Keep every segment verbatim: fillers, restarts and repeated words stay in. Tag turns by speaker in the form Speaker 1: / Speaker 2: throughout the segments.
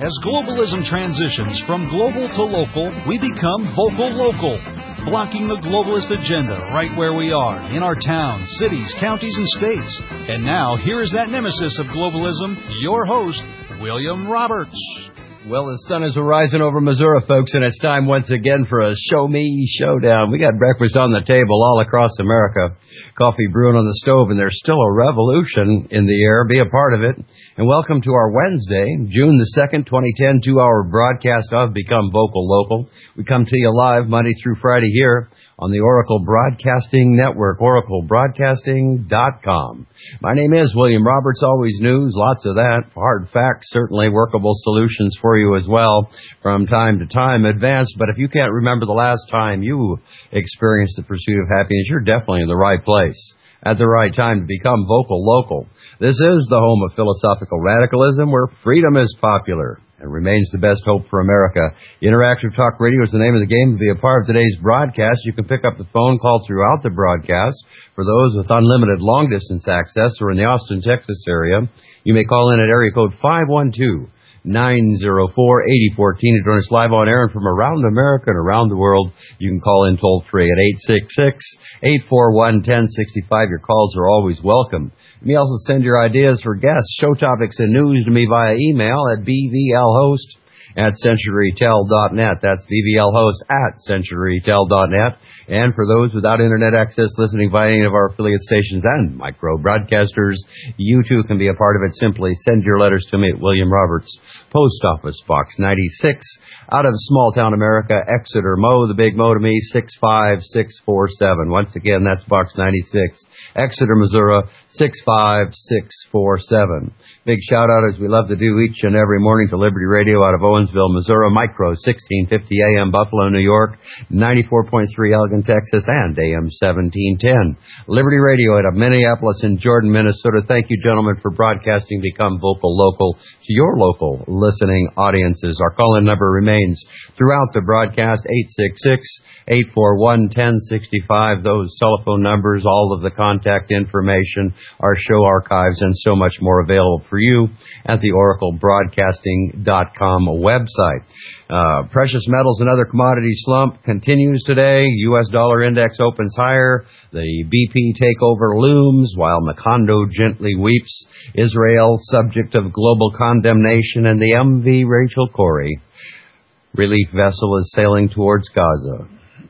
Speaker 1: As globalism transitions from global to local, we become vocal local, blocking the globalist agenda right where we are, in our towns, cities, counties, and states. And now, here is that nemesis of globalism, your host, William Roberts.
Speaker 2: Well, the sun is rising over Missouri, folks, and it's time once again for a Show Me Showdown. We got breakfast on the table all across America, coffee brewing on the stove, and there's still a revolution in the air. Be a part of it. And welcome to our Wednesday, June the second, twenty ten, two-hour broadcast of Become Vocal Local. We come to you live Monday through Friday here on the Oracle Broadcasting Network, oracle broadcasting dot com. My name is William Roberts. Always news, lots of that. Hard facts, certainly workable solutions for you as well from time to time advanced. But if you can't remember the last time you experienced the pursuit of happiness, you're definitely in the right place at the right time to become vocal local. This is the home of philosophical radicalism where freedom is popular and remains the best hope for America. Interactive Talk Radio is the name of the game. To be a part of today's broadcast, you can pick up the phone call throughout the broadcast. For those with unlimited long-distance access or in the Austin, Texas area, you may call in at area code five one two, nine zero four, eight zero one four to join us live on air. And from around America and around the world, you can call in toll-free at eight six six, eight four one, one zero six five. Your calls are always welcome. You may also send your ideas for guests, show topics, and news to me via email at b v l host at century tel dot net. That's b v l host at century tel dot net. And for those without internet access listening via any of our affiliate stations and micro broadcasters, you too can be a part of it. Simply send your letters to me at William Roberts, Post Office Box ninety-six, out of small town America, Exeter, Mo, the big Mo to me, six five six four seven. Once again, that's Box ninety-six, Exeter, Missouri, six five six four seven. Big shout out, as we love to do each and every morning, to Liberty Radio out of Owensville, Missouri, Micro sixteen fifty A M Buffalo, New York, ninety-four point three Elgin, Texas, and A M seventeen ten. Liberty Radio out of Minneapolis and Jordan, Minnesota. Thank you, gentlemen, for broadcasting Become Vocal Local to your local listening audiences. Our call-in number remains throughout the broadcast, eight six six, eight four one, one zero six five. Those telephone numbers, all of the contact information, our show archives, and so much more available for you at the oracle broadcasting dot com website. Uh, precious metals and other commodities slump continues today. U S dollar index opens higher. The B P takeover looms while Macondo gently weeps. Israel subject of global condemnation, and the M V Rachel Corrie relief vessel is sailing towards Gaza.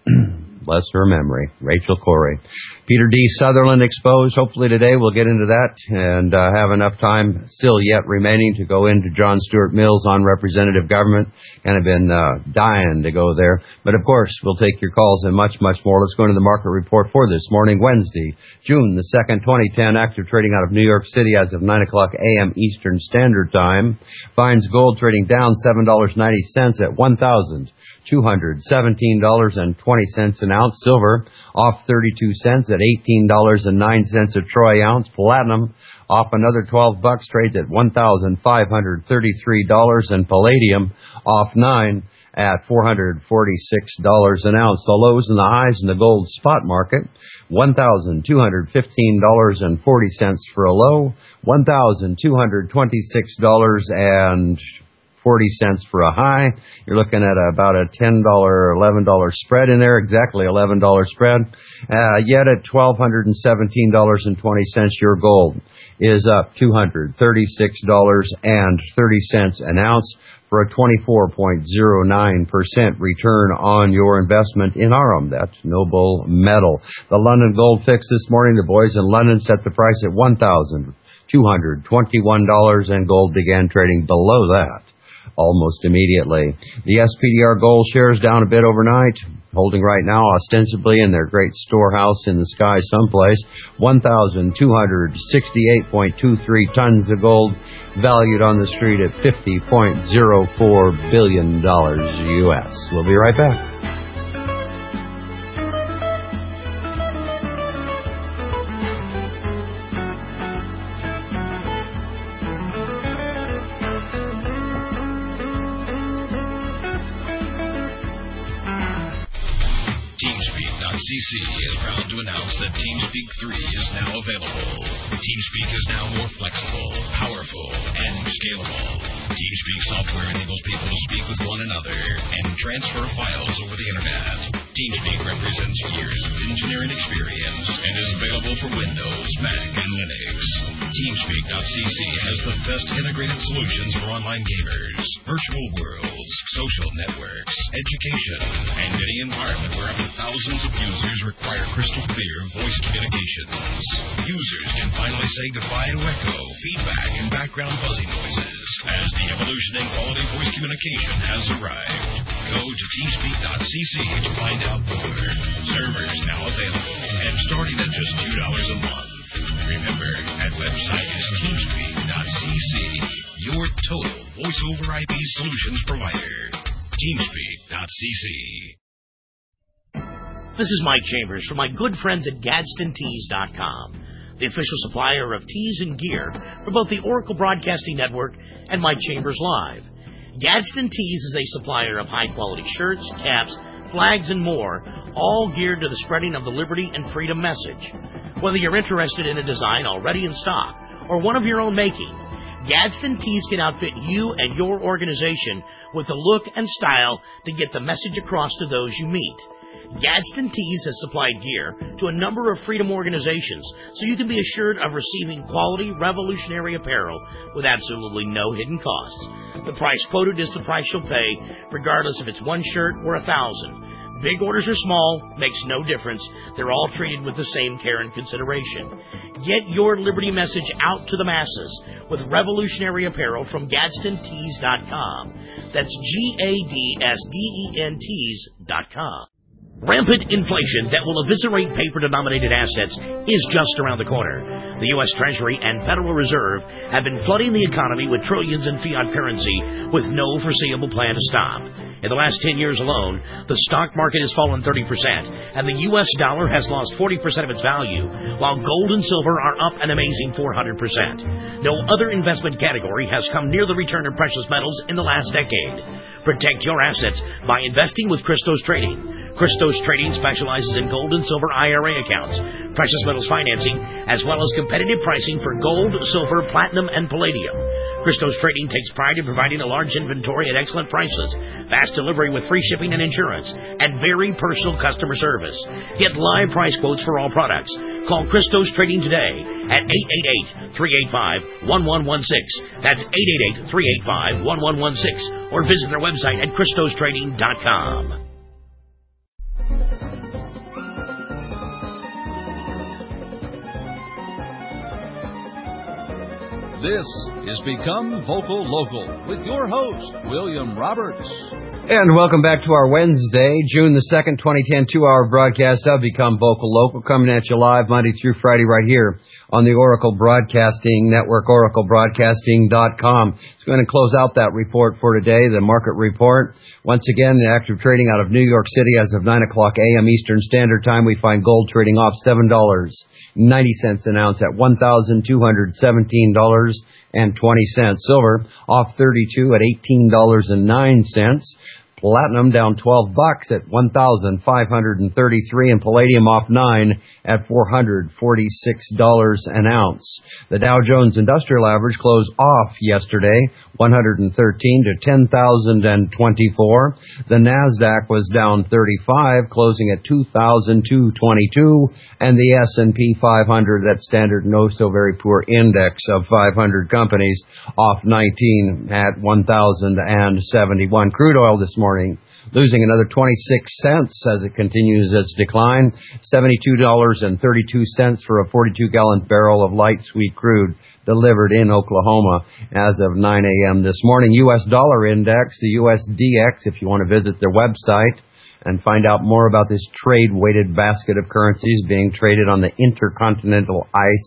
Speaker 2: Bless her memory, Rachel Corrie. Peter D. Sutherland exposed. Hopefully today we'll get into that and uh, have enough time still yet remaining to go into John Stuart Mills on representative government. Kind of been uh, dying to go there. But of course, we'll take your calls and much, much more. Let's go into the market report for this morning, Wednesday, June the second, twenty ten. Active trading out of New York City as of nine o'clock A M Eastern Standard Time. Finds gold trading down seven dollars and ninety cents at one thousand two hundred seventeen dollars and twenty cents an ounce. Silver off thirty-two cents at eighteen dollars and nine cents a troy ounce. Platinum off another twelve bucks, trades at one thousand five hundred thirty-three dollars, and palladium off nine at four hundred forty-six dollars an ounce. The lows and the highs in the gold spot market: one thousand two hundred fifteen dollars and forty cents for a low, one thousand two hundred twenty-six dollars and forty cents for a high. You're looking at about a ten dollars, eleven dollars spread in there, exactly eleven dollars spread. Uh, yet at one thousand two hundred seventeen dollars and twenty cents, your gold is up two hundred thirty-six dollars and thirty cents an ounce for a twenty-four point zero nine percent return on your investment in R M. That's Noble Metal. The London Gold Fix this morning, the boys in London set the price at one thousand two hundred twenty-one dollars, and gold began trading below that almost immediately. The S P D R gold shares down a bit overnight, holding right now ostensibly in their great storehouse in the sky someplace, one thousand two hundred sixty-eight point two three tons of gold, valued on the street at fifty point zero four billion dollars U S. We'll be right back.
Speaker 3: TeamSpeak dot c c is proud to announce that TeamSpeak three is now available. TeamSpeak is now more flexible, powerful, and scalable. TeamSpeak software enables people to speak with one another and transfer files over the internet. TeamSpeak represents years of engineering experience and is available for Windows, Mac, and Linux. TeamSpeak dot c c has the best integrated solutions for online gamers, virtual worlds, social networks, education, and any environment where up to thousands of users require crystal clear voice communications. Users can finally say goodbye to echo, feedback, and background buzzing noises as the evolution in quality voice communication has arrived. Go to TeamSpeak dot c c to find out more. Servers now available and starting at just two dollars a month. Remember, that website is TeamSpeak dot c c, your total voice-over I P solutions provider. TeamSpeak dot c c.
Speaker 4: This is Mike Chambers from my good friends at Gadsden Tees dot com, the official supplier of tees and gear for both the Oracle Broadcasting Network and Mike Chambers Live. Gadsden Tees is a supplier of high-quality shirts, caps, flags, and more, all geared to the spreading of the liberty and freedom message. Whether you're interested in a design already in stock or one of your own making, Gadsden Tees can outfit you and your organization with the look and style to get the message across to those you meet. Gadsden Tees has supplied gear to a number of freedom organizations, so you can be assured of receiving quality, revolutionary apparel with absolutely no hidden costs. The price quoted is the price you'll pay, regardless if it's one shirt or a thousand. Big orders or small, makes no difference. They're all treated with the same care and consideration. Get your liberty message out to the masses with revolutionary apparel from Gadsden Tees dot com. That's G A D S D E N Tees dot com. Rampant inflation that will eviscerate paper-denominated assets is just around the corner. The U S Treasury and Federal Reserve have been flooding the economy with trillions in fiat currency with no foreseeable plan to stop. In the last ten years alone, the stock market has fallen thirty percent, and the U S dollar has lost forty percent of its value, while gold and silver are up an amazing four hundred percent. No other investment category has come near the return of precious metals in the last decade. Protect your assets by investing with Christos Trading. Christos Trading specializes in gold and silver I R A accounts, precious metals financing, as well as competitive pricing for gold, silver, platinum, and palladium. Christos Trading takes pride in providing a large inventory at excellent prices, fast delivery with free shipping and insurance, and very personal customer service. Get live price quotes for all products. Call Christos Trading today at eight eight eight, three eight five, one one one six. That's eight eight eight, three eight five, one one one six. Or visit their website at Christos Trading dot com.
Speaker 1: This is Become Vocal Local with your host, William Roberts.
Speaker 2: And welcome back to our Wednesday, June the second, twenty ten, two-hour broadcast of Become Vocal Local, coming at you live Monday through Friday right here on the Oracle Broadcasting Network, Oracle Broadcasting dot com. It's going to close out that report for today, the market report. Once again, the active trading out of New York City as of nine o'clock a.m. Eastern Standard Time. We find gold trading off seven dollars and ninety cents an ounce at one thousand two hundred seventeen dollars and twenty cents. Silver off thirty-two at eighteen dollars and nine cents. Platinum down twelve bucks at one thousand five hundred thirty-three, and palladium off nine at four hundred forty-six dollars an ounce. The Dow Jones Industrial Average closed off yesterday one hundred thirteen to ten thousand twenty-four. The Nasdaq was down thirty-five, closing at two thousand two hundred twenty-two, and the S and P five hundred, that standard no so very poor index of five hundred companies, off nineteen at one thousand seventy-one. Crude oil this morning losing another twenty-six cents as it continues its decline, seventy-two dollars and thirty-two cents for a forty-two gallon barrel of light sweet crude delivered in Oklahoma as of nine a.m. this morning. U S dollar index, the U S D X, if you want to visit their website and find out more about this trade-weighted basket of currencies being traded on the intercontinental ice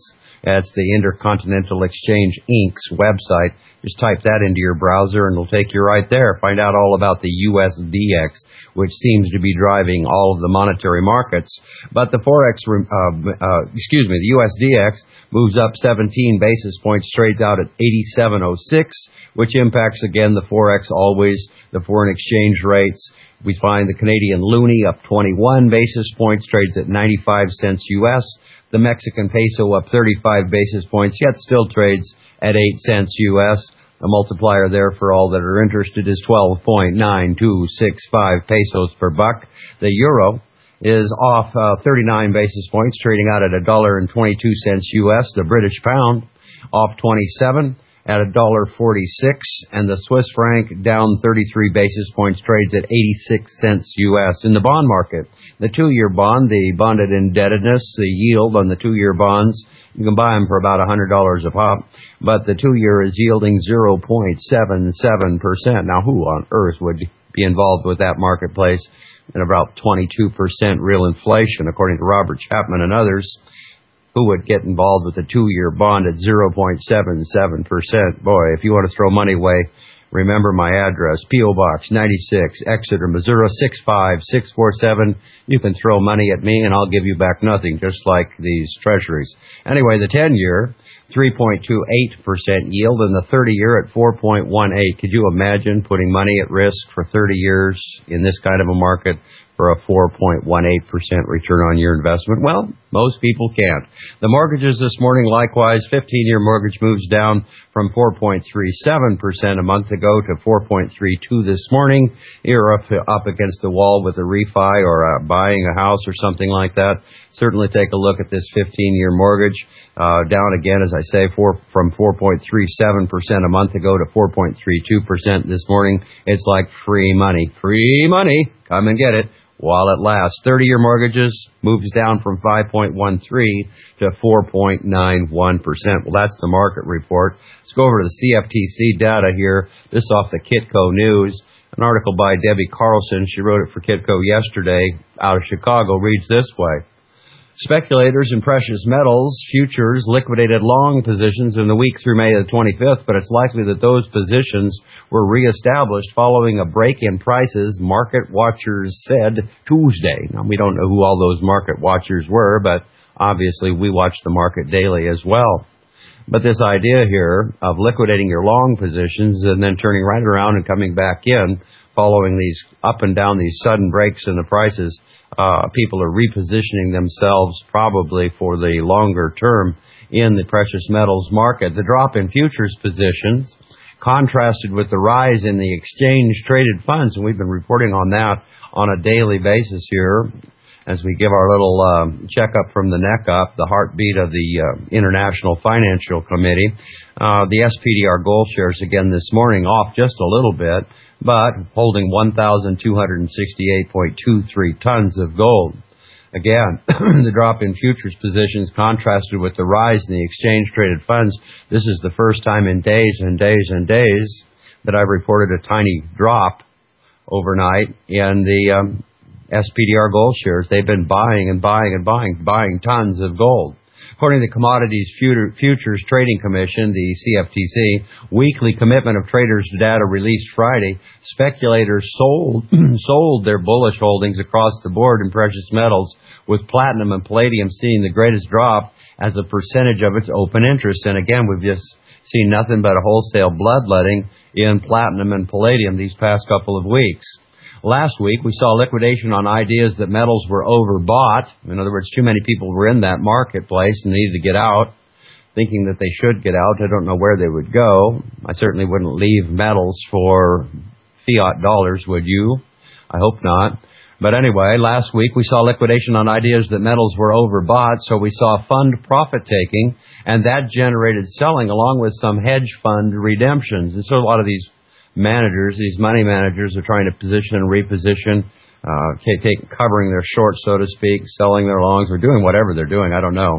Speaker 2: That's the Intercontinental Exchange Incorporated's website. Just type that into your browser and it'll take you right there. Find out all about the U S D X, which seems to be driving all of the monetary markets. But the Forex, uh, uh, excuse me, the U S D X moves up seventeen basis points, trades out at eighty-seven oh six, which impacts again the Forex always, the foreign exchange rates. We find the Canadian loonie up twenty-one basis points, trades at ninety-five cents U S. The Mexican peso up thirty-five basis points, yet still trades at eight cents U S. The multiplier there for all that are interested is twelve point nine two six five pesos per buck. The euro is off uh, thirty-nine basis points, trading out at one dollar and twenty-two cents U S. The British pound off twenty-seven at one dollar forty-six, and the Swiss franc down thirty-three basis points, trades at eighty-six cents U S. In the bond market, the two-year bond, the bonded indebtedness, the yield on the two-year bonds, you can buy them for about one hundred dollars a pop, but the two-year is yielding zero point seven seven percent. Now, who on earth would be involved with that marketplace? And about twenty-two percent real inflation, according to Robert Chapman and others. Who would get involved with a two-year bond at zero point seven seven percent? Boy, if you want to throw money away, remember my address, P O Box ninety-six, Exeter, Missouri, six five six four seven. You can throw money at me and I'll give you back nothing, just like these treasuries. Anyway, the ten-year, three point two eight percent yield, and the thirty-year at four point one eight. Could you imagine putting money at risk for thirty years in this kind of a market for a four point one eight percent return on your investment? Well, most people can't. The mortgages this morning, likewise, fifteen-year mortgage moves down from four point three seven percent a month ago to four point three two this morning. You're up, up against the wall with a refi or uh, buying a house or something like that. Certainly take a look at this fifteen-year mortgage. Uh, down again, as I say, four, from four point three seven percent a month ago to four point three two percent this morning. It's like free money. Free money. Come and get it while it lasts. thirty-year mortgages moves down from five point one three to four point nine one percent. Well, that's the market report. Let's go over to the C F T C data here. This is off the Kitco News. An article by Debbie Carlson. She wrote it for Kitco yesterday out of Chicago. Reads this way. Speculators in precious metals futures liquidated long positions in the week through May the twenty-fifth, but it's likely that those positions were reestablished following a break in prices, market watchers said Tuesday. Now, we don't know who all those market watchers were, but obviously we watch the market daily as well. But this idea here of liquidating your long positions and then turning right around and coming back in following these up and down, these sudden breaks in the prices, Uh, people are repositioning themselves probably for the longer term in the precious metals market. The drop in futures positions contrasted with the rise in the exchange-traded funds, and we've been reporting on that on a daily basis here as we give our little uh, checkup from the neck up, the heartbeat of the uh, International Financial Committee. Uh, the S P D R gold shares again this morning off just a little bit, but holding one thousand two hundred sixty-eight point two three tons of gold. Again, the drop in futures positions contrasted with the rise in the exchange-traded funds. This is the first time in days and days and days that I've reported a tiny drop overnight in the um, S P D R gold shares. They've been buying and buying and buying, buying tons of gold. According to the Commodities Futures Trading Commission, the C F T C, weekly commitment of traders data released Friday, speculators sold sold their bullish holdings across the board in precious metals, with platinum and palladium seeing the greatest drop as a percentage of its open interest. And again, we've just seen nothing but a wholesale bloodletting in platinum and palladium these past couple of weeks. Last week, we saw liquidation on ideas that metals were overbought. In other words, too many people were in that marketplace and needed to get out, thinking that they should get out. I don't know where they would go. I certainly wouldn't leave metals for fiat dollars, would you? I hope not. But anyway, last week we saw liquidation on ideas that metals were overbought, so we saw fund profit-taking, and that generated selling along with some hedge fund redemptions. And so a lot of these managers, these money managers, are trying to position and reposition, uh, take, covering their shorts, so to speak, selling their longs, or doing whatever they're doing. I don't know.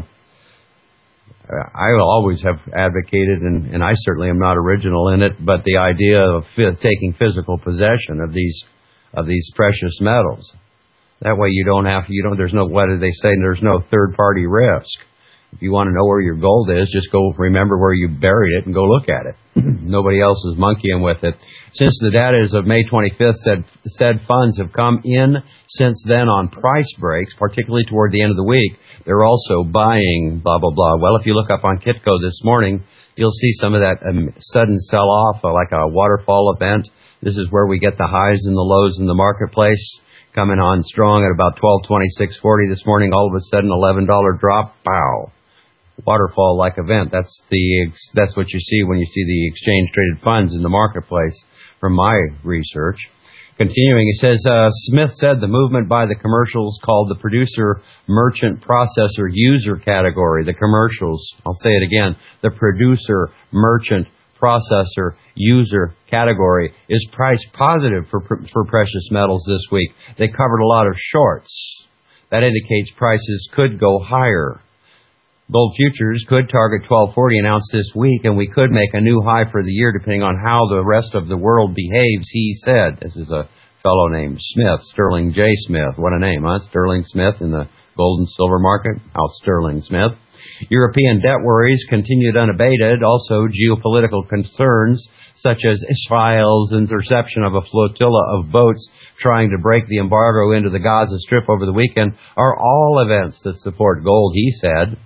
Speaker 2: Uh, I will always have advocated, and, and I certainly am not original in it, but the idea of f- taking physical possession of these of these precious metals. That way, you don't have you don't. There's no what do they say? There's no third party risk. If you want to know where your gold is, just go remember where you buried it and go look at it. Nobody else is monkeying with it. Since the data is of May twenty-fifth, said, said funds have come in since then on price breaks, particularly toward the end of the week. They're also buying blah, blah, blah. Well, if you look up on Kitco this morning, you'll see some of that um, sudden sell-off, uh, like a waterfall event. This is where we get the highs and the lows in the marketplace. Coming on strong at about twelve twenty-six forty this morning. All of a sudden, eleven dollars drop. Pow. Waterfall-like event. That's the that's what you see when you see the exchange-traded funds in the marketplace from my research. Continuing, he says, uh, Smith said the movement by the commercials called the producer, merchant, processor, user category. The commercials, I'll say it again, the producer, merchant, processor, user category is price positive for for precious metals this week. They covered a lot of shorts. That indicates prices could go higher. Gold futures could target twelve forty an ounce this week, and we could make a new high for the year depending on how the rest of the world behaves, he said. This is a fellow named Smith, Sterling J. Smith. What a name, huh? Sterling Smith in the gold and silver market. Out Sterling Smith. European debt worries continued unabated. Also, geopolitical concerns such as Israel's interception of a flotilla of boats trying to break the embargo into the Gaza Strip over the weekend are all events that support gold, he said.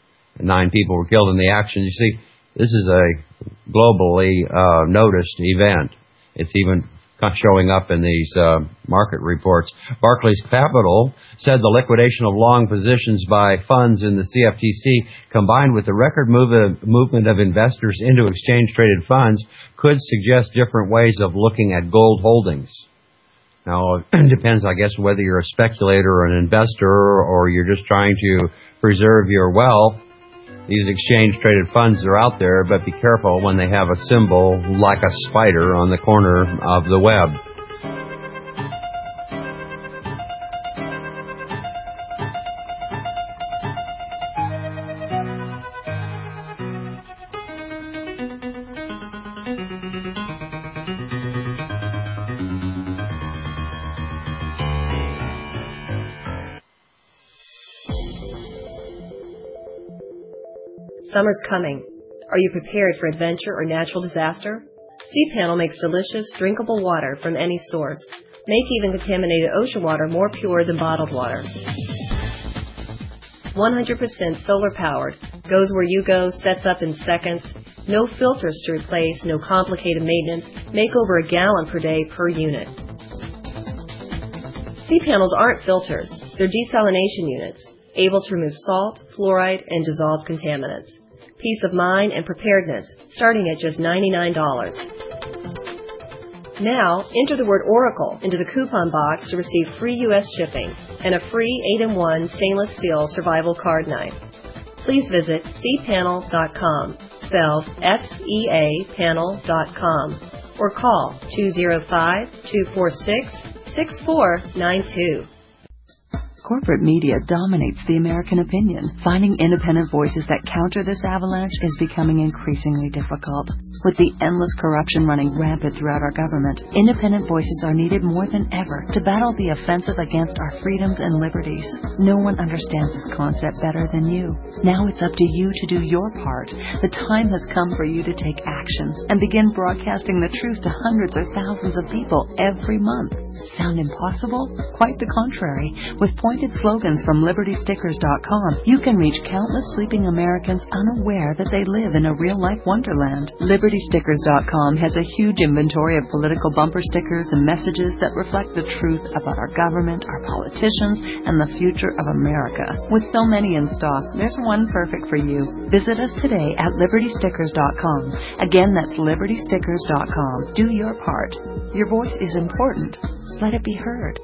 Speaker 2: Nine people were killed in the action. You see, this is a globally uh, noticed event. It's even showing up in these uh, market reports. Barclays Capital said the liquidation of long positions by funds in the C F T C, combined with the record move, movement of investors into exchange-traded funds, could suggest different ways of looking at gold holdings. Now, it depends, I guess, whether you're a speculator or an investor or you're just trying to preserve your wealth. These exchange-traded funds are out there, but be careful when they have a symbol like a spider on the corner of the web.
Speaker 5: Summer's coming. Are you prepared for adventure or natural disaster? C-Panel makes delicious, drinkable water from any source. Make even contaminated ocean water more pure than bottled water. one hundred percent solar powered. Goes where you go, sets up in seconds. No filters to replace, no complicated maintenance. Make over a gallon per day per unit. C-Panels aren't filters. They're desalination units, able to remove salt, fluoride, and dissolved contaminants. Peace of mind and preparedness, starting at just ninety-nine dollars. Now, enter the word Oracle into the coupon box to receive free U S shipping and a free eight in one stainless steel survival card knife. Please visit c panel dot com, spelled S E A panel dot com, or call two oh five, two four six, six four nine two.
Speaker 6: Corporate media dominates the American opinion. Finding independent voices that counter this avalanche is becoming increasingly difficult. With the endless corruption running rampant throughout our government, independent voices are needed more than ever to battle the offensive against our freedoms and liberties. No one understands this concept better than you. Now it's up to you to do your part. The time has come for you to take action and begin broadcasting the truth to hundreds or thousands of people every month. Sound impossible? Quite the contrary. With pointed slogans from Liberty Stickers dot com, you can reach countless sleeping Americans unaware that they live in a real-life wonderland. Liberty Stickers dot com has a huge inventory of political bumper stickers and messages that reflect the truth about our government, our politicians, and the future of America. With so many in stock, there's one perfect for you. Visit us today at Liberty Stickers dot com. Again, that's Liberty Stickers dot com. Do your part. Your voice is important. Let it be heard.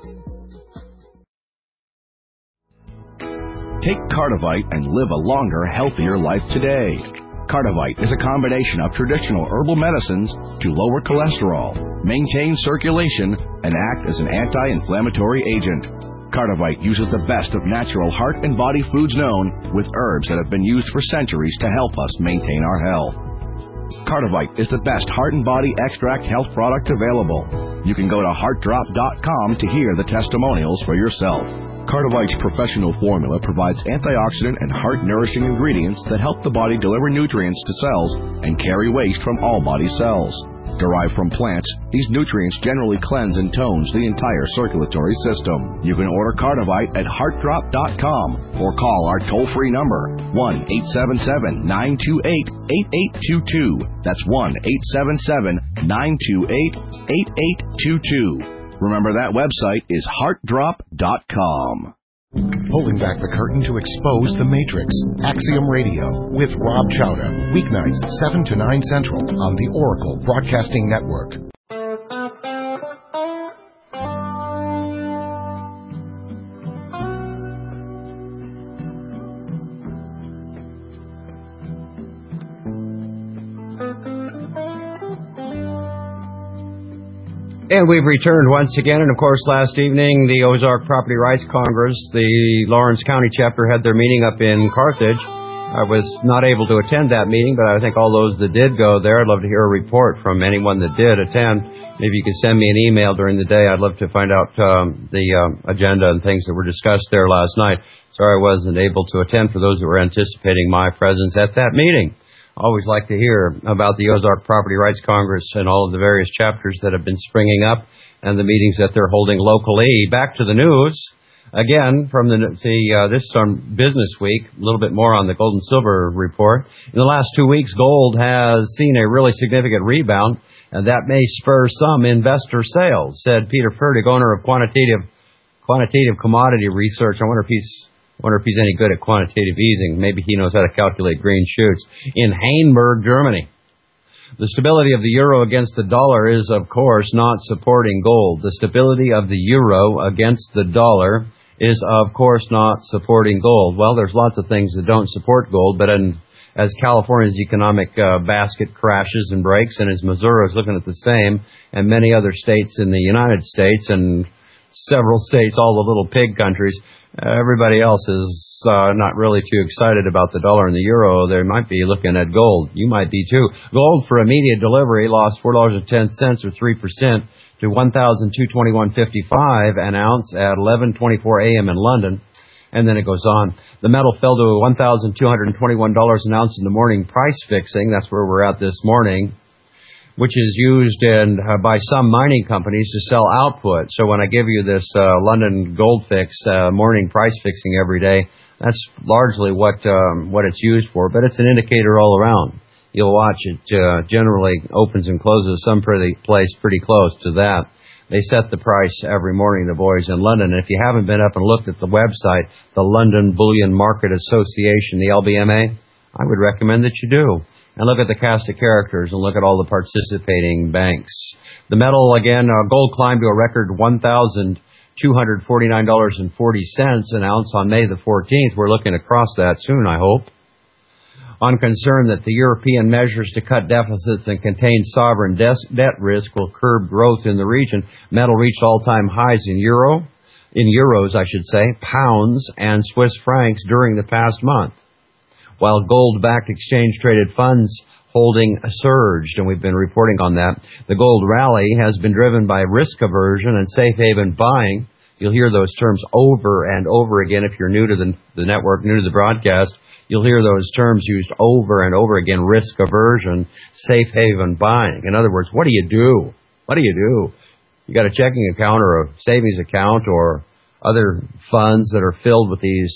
Speaker 7: Take Cardivite and live a longer, healthier life today. Cardivite is a combination of traditional herbal medicines to lower cholesterol, maintain circulation, and act as an anti-inflammatory agent. Cardivite uses the best of natural heart and body foods known, with herbs that have been used for centuries to help us maintain our health. Cardivite is the best heart and body extract health product available. You can go to heart drop dot com to hear the testimonials for yourself. Cardivite's professional formula provides antioxidant and heart-nourishing ingredients that help the body deliver nutrients to cells and carry waste from all body cells. Derived from plants, these nutrients generally cleanse and tones the entire circulatory system. You can order Cardivite at heart drop dot com or call our toll-free number, one eight seven seven, nine two eight, eight eight two two. That's one eight seven seven, nine two eight, eight eight two two. Remember, that website is heart drop dot com.
Speaker 8: Pulling back the curtain to expose the Matrix. Axiom Radio with Rob Chowda. Weeknights, seven to nine Central on the Oracle Broadcasting Network.
Speaker 2: And we've returned once again, and of course last evening the Ozark Property Rights Congress, the Lawrence County chapter, had their meeting up in Carthage. I was not able to attend that meeting, but I think all those that did go there, I'd love to hear a report from anyone that did attend. Maybe you could send me an email during the day. I'd love to find out um, the um, agenda and things that were discussed there last night. Sorry I wasn't able to attend for those that were anticipating my presence at that meeting. Always like to hear about the Ozark Property Rights Congress and all of the various chapters that have been springing up and the meetings that they're holding locally. Back to the news. Again, from the, the uh, this is on Business Week, a little bit more on the gold and silver report. In the last two weeks, gold has seen a really significant rebound, and that may spur some investor sales, said Peter Fertig, owner of Quantitative Quantitative Commodity Research. I wonder if he's wonder if he's any good at quantitative easing. Maybe he knows how to calculate green shoots. In Hainburg, Germany. The stability of the euro against the dollar is, of course, not supporting gold. The stability of the euro against the dollar is, of course, not supporting gold. Well, there's lots of things that don't support gold, but in, as California's economic uh, basket crashes and breaks, and as Missouri is looking at the same, and many other states in the United States, and several states, all the little pig countries, everybody else is uh, not really too excited about the dollar and the euro. They might be looking at gold. You might be too. Gold for immediate delivery lost four dollars and ten cents or three percent to one thousand two hundred twenty-one dollars and fifty-five cents an ounce at eleven twenty-four a.m. in London. And then it goes on. The metal fell to one thousand two hundred twenty-one dollars an ounce in the morning price fixing. That's where we're at this morning, which is used in, uh, by some mining companies to sell output. So when I give you this uh, London Gold Fix uh, morning price fixing every day, that's largely what um, what it's used for, but it's an indicator all around. You'll watch it uh, generally opens and closes some pretty place pretty close to that. They set the price every morning, the boys in London. And if you haven't been up and looked at the website, the London Bullion Market Association, the L B M A, I would recommend that you do. And look at the cast of characters and look at all the participating banks. The metal, again, uh, gold climbed to a record one thousand two hundred forty-nine dollars and forty cents an ounce on May the fourteenth. We're looking to cross that soon, I hope. On concern that the European measures to cut deficits and contain sovereign des- debt risk will curb growth in the region, metal reached all-time highs in euro, in euros, I should say, pounds, and Swiss francs during the past month. While gold-backed exchange-traded funds holding surged, and we've been reporting on that. The gold rally has been driven by risk aversion and safe haven buying. You'll hear those terms over and over again if you're new to the, the network, new to the broadcast. You'll hear those terms used over and over again, risk aversion, safe haven buying. In other words, what do you do? What do you do? You got a checking account or a savings account or other funds that are filled with these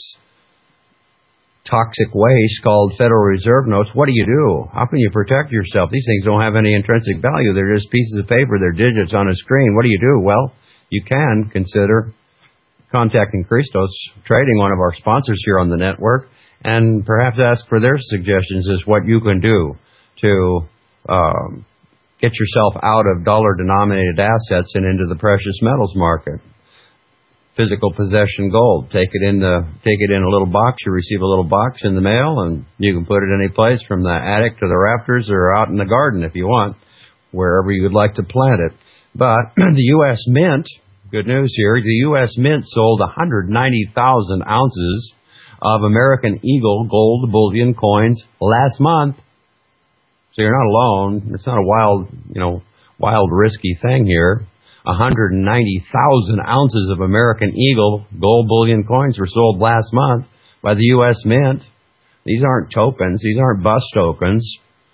Speaker 2: toxic waste called Federal Reserve notes. What do you do? How can you protect yourself? These things don't have any intrinsic value. They're just pieces of paper. They're digits on a screen. What do you do? Well, you can consider contacting Christos Trading, one of our sponsors here on the network, and perhaps ask for their suggestions as what you can do to um, get yourself out of dollar-denominated assets and into the precious metals market. Physical possession gold. Take it in the take it in a little box. You receive a little box in the mail, and you can put it any place from the attic to the rafters or out in the garden if you want, wherever you would like to plant it. But the U S Mint, good news here, the U S Mint sold one hundred ninety thousand ounces of American Eagle gold bullion coins last month. So you're not alone. It's not a wild, you know, wild risky thing here. one hundred ninety thousand ounces of American Eagle gold bullion coins were sold last month by the U S Mint. These aren't tokens. These aren't bus tokens.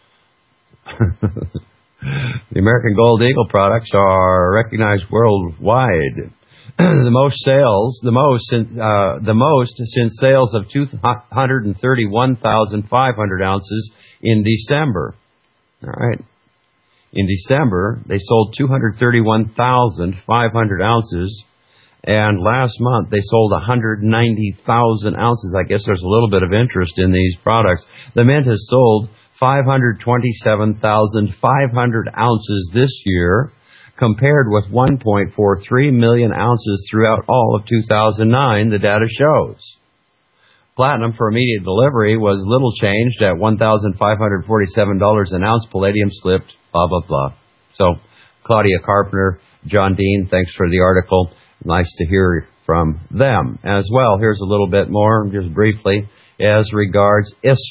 Speaker 2: The American Gold Eagle products are recognized worldwide. the most sales, the most, uh, the most since sales of two hundred thirty-one thousand five hundred ounces in December. All right. In December, they sold two hundred thirty-one thousand five hundred ounces, and last month they sold one hundred ninety thousand ounces. I guess there's a little bit of interest in these products. The Mint has sold five hundred twenty-seven thousand five hundred ounces this year, compared with one point four three million ounces throughout all of two thousand nine, the data shows. Platinum for immediate delivery was little changed at one thousand five hundred forty-seven dollars an ounce. Palladium slipped, blah, blah, blah. So, Claudia Carpenter, John Dean, thanks for the article. Nice to hear from them as well. Here's a little bit more, just briefly, as regards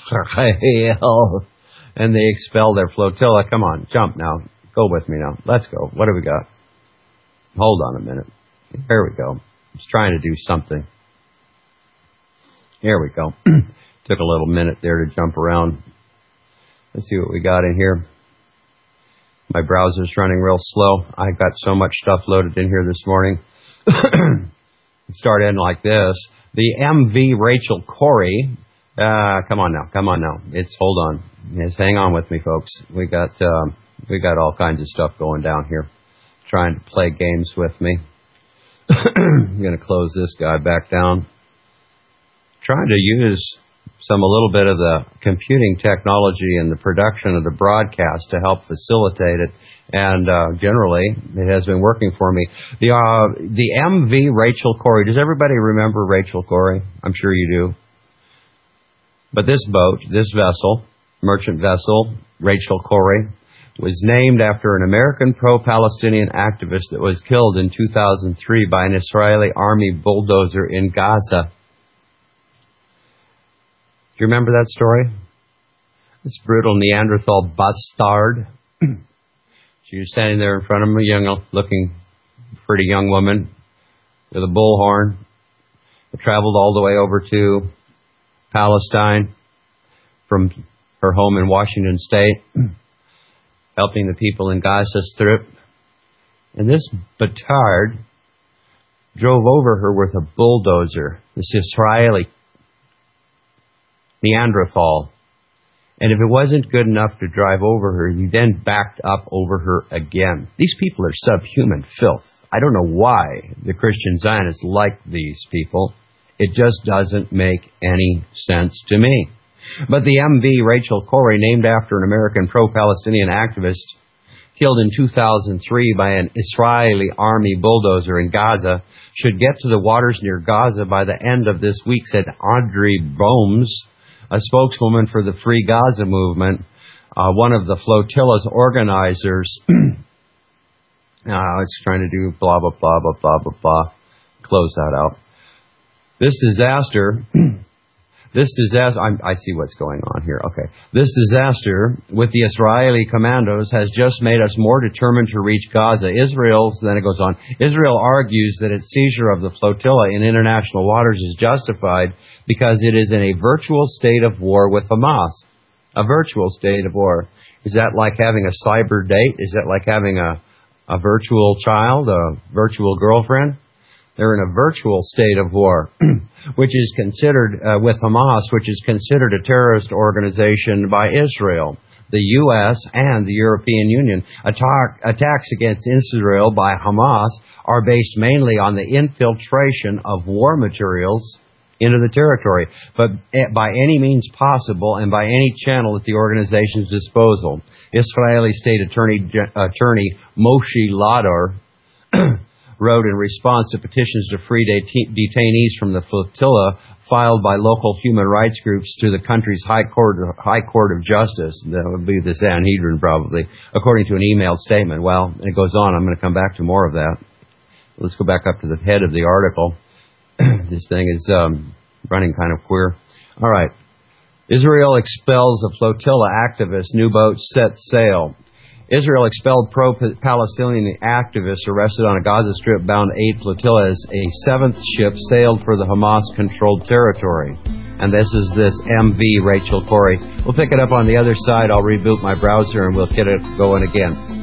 Speaker 2: Israel. And they expelled their flotilla. Come on, jump now. Go with me now. Let's go. What do we got? Hold on a minute. Here we go. I was trying to do something. Here we go. Took a little minute there to jump around. Let's see what we got in here. My browser's running real slow. I got so much stuff loaded in here this morning. Start in like this. The M V Rachel Corrie. Uh, come on now. Come on now. It's, hold on. Just hang on with me, folks. We got, um, we got all kinds of stuff going down here. Trying to play games with me. I'm going to close this guy back down. Trying to use some, a little bit of the computing technology in the production of the broadcast to help facilitate it. And, uh, generally, it has been working for me. The, uh, the M V Rachel Corrie. Does everybody remember Rachel Corrie? I'm sure you do. But this boat, this vessel, merchant vessel, Rachel Corrie, was named after an American pro-Palestinian activist that was killed in two thousand three by an Israeli army bulldozer in Gaza. Do you remember that story? This brutal Neanderthal bastard. She was standing there in front of a young looking, pretty young woman with a bullhorn. It traveled all the way over to Palestine from her home in Washington State, helping the people in Gaza Strip. And this batard drove over her with a bulldozer, this Israeli Neanderthal. And if it wasn't good enough to drive over her, he then backed up over her again. These people are subhuman filth. I don't know why the Christian Zionists like these people. It just doesn't make any sense to me. But the M V Rachel Corrie, named after an American pro-Palestinian activist killed in two thousand three by an Israeli army bulldozer in Gaza, should get to the waters near Gaza by the end of this week, said Audrey Bohms, a spokeswoman for the Free Gaza movement, uh, one of the flotilla's organizers. uh, it's trying to do blah, blah, blah, blah, blah, blah, blah. Close that out. This disaster, this disaster, I'm, I see what's going on here. Okay. This disaster with the Israeli commandos has just made us more determined to reach Gaza. Israel, then it goes on, Israel argues that its seizure of the flotilla in international waters is justified because it is in a virtual state of war with Hamas. A virtual state of war. Is that like having a cyber date? Is that like having a, a virtual child, a virtual girlfriend? They're in a virtual state of war, which is considered, uh, with Hamas, which is considered a terrorist organization by Israel. The U S and the European Union attack, attacks against Israel by Hamas are based mainly on the infiltration of war materials into the territory, but by any means possible and by any channel at the organization's disposal. Israeli State Attorney, Attorney Moshe Lador wrote in response to petitions to free det- detainees from the flotilla filed by local human rights groups to the country's High Court, High Court of Justice. That would be the Sanhedrin, probably, according to an emailed statement. Well, it goes on. I'm going to come back to more of that. Let's go back up to the head of the article. This thing is um, running kind of queer. All right. Israel expels a flotilla activist. New boat sets sail. Israel expelled pro-Palestinian activists arrested on a Gaza Strip-bound aid flotilla as a seventh ship sailed for the Hamas-controlled territory. And this is this M V, Rachel Corrie. We'll pick it up on the other side. I'll reboot my browser and we'll get it going again.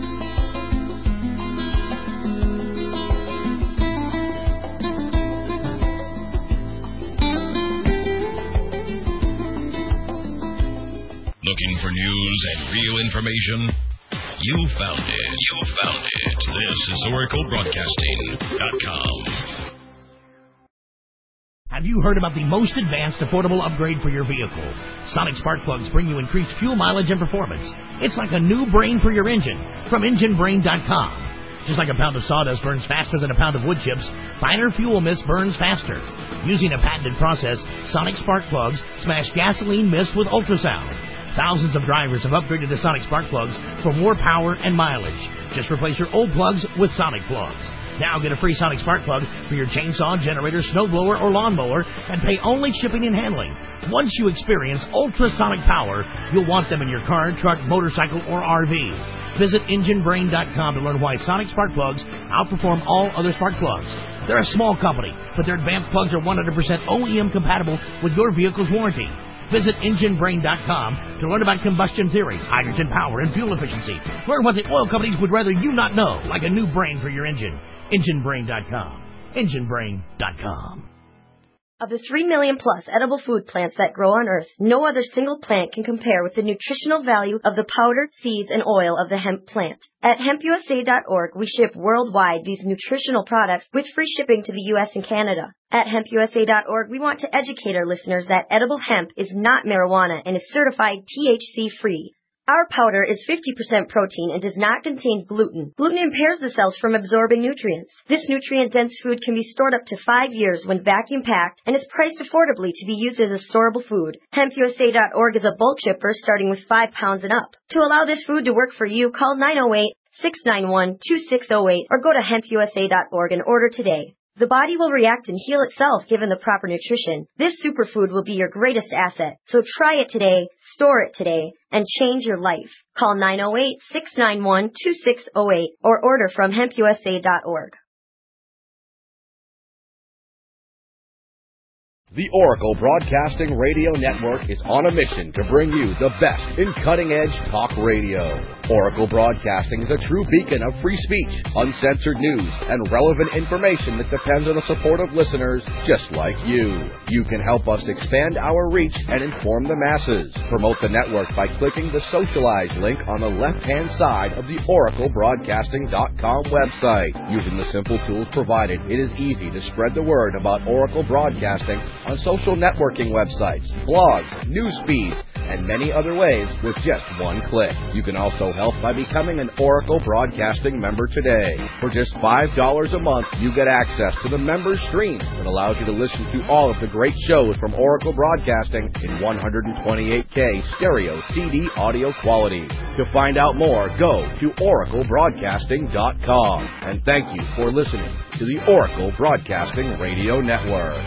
Speaker 3: Looking for news and real information? You found it. You found it. This is Oracle Broadcasting dot com.
Speaker 4: Have you heard about the most advanced affordable upgrade for your vehicle? Sonic spark plugs bring you increased fuel mileage and performance. It's like a new brain for your engine from engine brain dot com. Just like a pound of sawdust burns faster than a pound of wood chips, finer fuel mist burns faster. Using a patented process, Sonic spark plugs smash gasoline mist with ultrasound. Thousands of drivers have upgraded to Sonic spark plugs for more power and mileage. Just replace your old plugs with Sonic plugs. Now get a free Sonic spark plug for your chainsaw, generator, snowblower, or lawnmower and pay only shipping and handling. Once you experience ultrasonic power, you'll want them in your car, truck, motorcycle, or R V. Visit engine brain dot com to learn why Sonic spark plugs outperform all other spark plugs. They're a small company, but their advanced plugs are one hundred percent O E M compatible with your vehicle's warranty. Visit engine brain dot com to learn about combustion theory, hydrogen power, and fuel efficiency. Learn what the oil companies would rather you not know, like a new brain for your engine. engine brain dot com. engine brain dot com.
Speaker 9: Of the three million plus edible food plants that grow on Earth, no other single plant can compare with the nutritional value of the powder, seeds, and oil of the hemp plant. At hemp U S A dot org, we ship worldwide these nutritional products with free shipping to the U S and Canada. At hemp U S A dot org, we want to educate our listeners that edible hemp is not marijuana and is certified T H C-free. Our powder is fifty percent protein and does not contain gluten. Gluten impairs the cells from absorbing nutrients. This nutrient-dense food can be stored up to five years when vacuum-packed and is priced affordably to be used as a storable food. hemp U S A dot org is a bulk shipper starting with five pounds and up. To allow this food to work for you, call nine oh eight, six nine one, two six oh eight or go to hemp U S A dot org and order today. The body will react and heal itself given the proper nutrition. This superfood will be your greatest asset. So try it today, store it today, and change your life. Call nine oh eight, six nine one, two six oh eight or order from hemp U S A dot org.
Speaker 7: The Oracle Broadcasting Radio Network is on a mission to bring you the best in cutting-edge talk radio. Oracle Broadcasting is a true beacon of free speech, uncensored news, and relevant information that depends on the support of listeners just like you. You can help us expand our reach and inform the masses. Promote the network by clicking the Socialize link on the left-hand side of the Oracle Broadcasting dot com website. Using the simple tools provided, it is easy to spread the word about Oracle Broadcasting on social networking websites, blogs, news feeds, and many other ways with just one click. You can also help by becoming an Oracle Broadcasting member today. For just five dollars a month, you get access to the member stream that allows you to listen to all of the great shows from Oracle Broadcasting in one twenty-eight K stereo C D audio quality. To find out more, go to Oracle Broadcasting dot com. And thank you for listening to the Oracle Broadcasting Radio Network.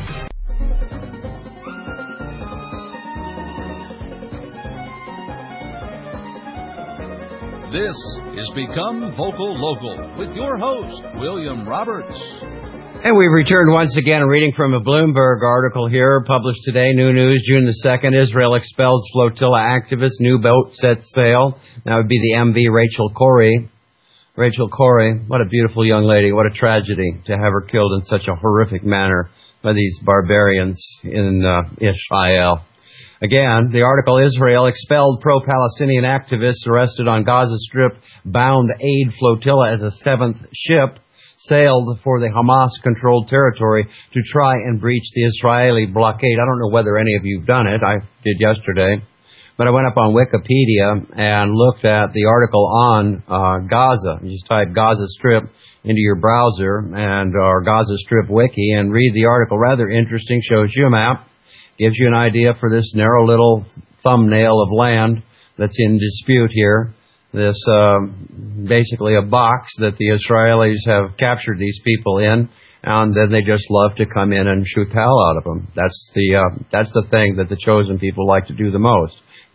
Speaker 1: This is Become Vocal Local with your host, William Roberts.
Speaker 2: And we've returned once again, reading from a Bloomberg article here, published today, New News, June the second. Israel expels flotilla activists, new boat sets sail. That would be the M V Rachel Corrie. Rachel Corrie, what a beautiful young lady. What a tragedy to have her killed in such a horrific manner by these barbarians in uh, Israel. Again, the article, Israel expelled pro-Palestinian activists arrested on Gaza Strip-bound aid flotilla as a seventh ship sailed for the Hamas-controlled territory to try and breach the Israeli blockade. I don't know whether any of you have done it. I did yesterday. But I went up on Wikipedia and looked at the article on uh, Gaza. You just type Gaza Strip into your browser and our Gaza Strip wiki and read the article. Rather interesting. Shows you a map. Gives you an idea for this narrow little thumbnail of land that's in dispute here. This uh, basically a box that the Israelis have captured these people in, and then they just love to come in and shoot the hell out of them. That's the uh, that's the thing that the chosen people like to do the most.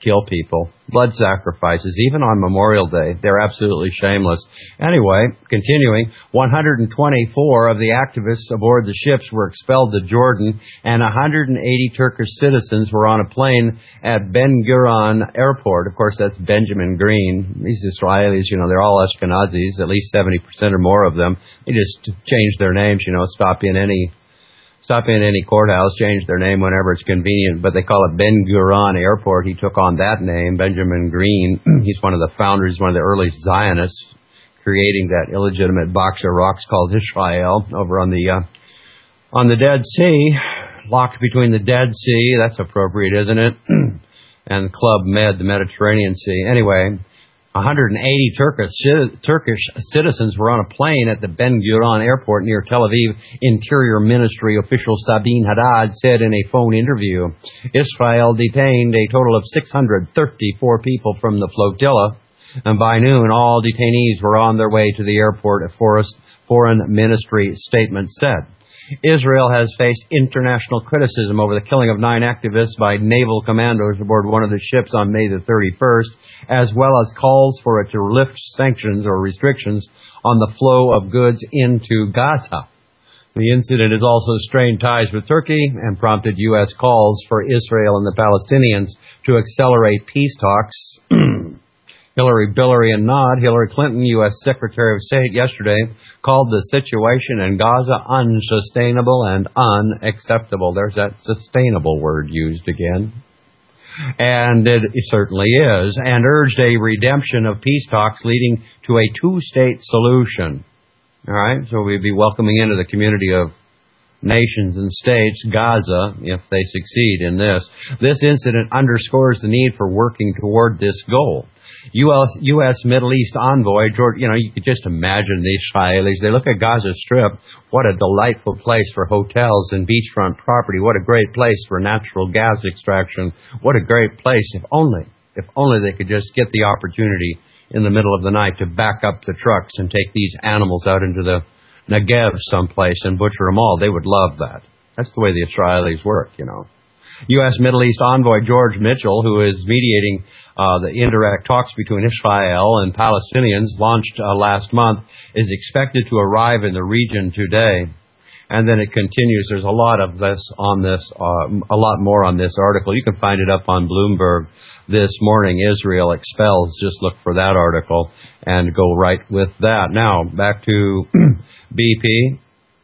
Speaker 2: kill people, blood sacrifices, even on Memorial Day. They're absolutely shameless. Anyway, continuing, one hundred twenty-four of the activists aboard the ships were expelled to Jordan, and one hundred eighty Turkish citizens were on a plane at Ben Gurion Airport. Of course, that's Benjamin Green. These Israelis, you know, they're all Ashkenazis, at least seventy percent or more of them. They just change their names, you know, stop in any... Stop in any courthouse, change their name whenever it's convenient, but they call it Ben Gurion Airport. He took on that name, Benjamin Green. He's one of the founders, one of the early Zionists, creating that illegitimate box of rocks called Israel over on the uh, on the Dead Sea, locked between the Dead Sea. That's appropriate, isn't it? And Club Med, the Mediterranean Sea. Anyway, one hundred eighty Turkish, Turkish citizens were on a plane at the Ben Gurion Airport near Tel Aviv. Interior Ministry official Sabine Haddad said in a phone interview, Israel detained a total of six hundred thirty-four people from the flotilla, and by noon all detainees were on their way to the airport, a foreign ministry statement said. Israel has faced international criticism over the killing of nine activists by naval commandos aboard one of the ships on May the thirty-first, as well as calls for it to lift sanctions or restrictions on the flow of goods into Gaza. The incident has also strained ties with Turkey and prompted U S calls for Israel and the Palestinians to accelerate peace talks. Hillary, Billary, and Nod, Hillary Clinton, U S Secretary of State, yesterday called the situation in Gaza unsustainable and unacceptable. There's that sustainable word used again. And it certainly is. And urged a redemption of peace talks leading to a two-state solution. All right? So we'd be welcoming into the community of nations and states Gaza if they succeed in this. This incident underscores the need for working toward this goal. U S U S Middle East envoy, George, you know, you could just imagine the Israelis. They look at Gaza Strip. What a delightful place for hotels and beachfront property. What a great place for natural gas extraction. What a great place if only, if only they could just get the opportunity in the middle of the night to back up the trucks and take these animals out into the Negev someplace and butcher them all. They would love that. That's the way the Israelis work, you know. U S Middle East envoy George Mitchell, who is mediating uh, the indirect talks between Israel and Palestinians launched uh, last month, is expected to arrive in the region today. And then it continues. There's a lot of this on this, uh, a lot more on this article. You can find it up on Bloomberg this morning. Israel expels. Just look for that article and go right with that. Now, back to B P.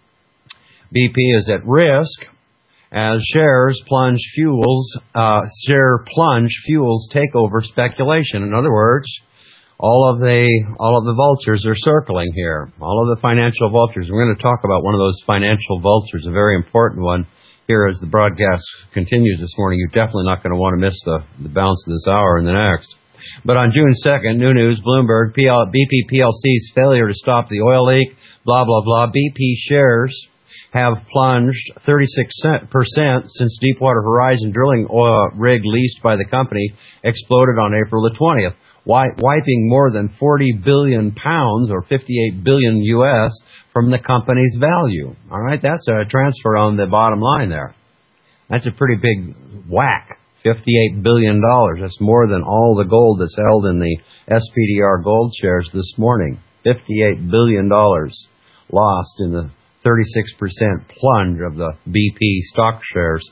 Speaker 2: B P is at risk as shares plunge fuels, uh, share plunge fuels takeover speculation. In other words, all of the all of the vultures are circling here. All of the financial vultures. We're going to talk about one of those financial vultures, a very important one, here as the broadcast continues this morning. You're definitely not going to want to miss the, the bounce of this hour and the next. But on June second, new news, Bloomberg, P L, B P P L C's failure to stop the oil leak, blah, blah, blah. B P shares have plunged thirty-six percent since Deepwater Horizon drilling oil rig leased by the company exploded on April the twentieth, wiping more than forty billion pounds or fifty-eight billion U S from the company's value. All right, that's a transfer on the bottom line there. That's a pretty big whack, fifty-eight billion dollars. That's more than all the gold that's held in the S P D R gold shares this morning. fifty-eight billion dollars lost in the thirty-six percent plunge of the B P stock shares.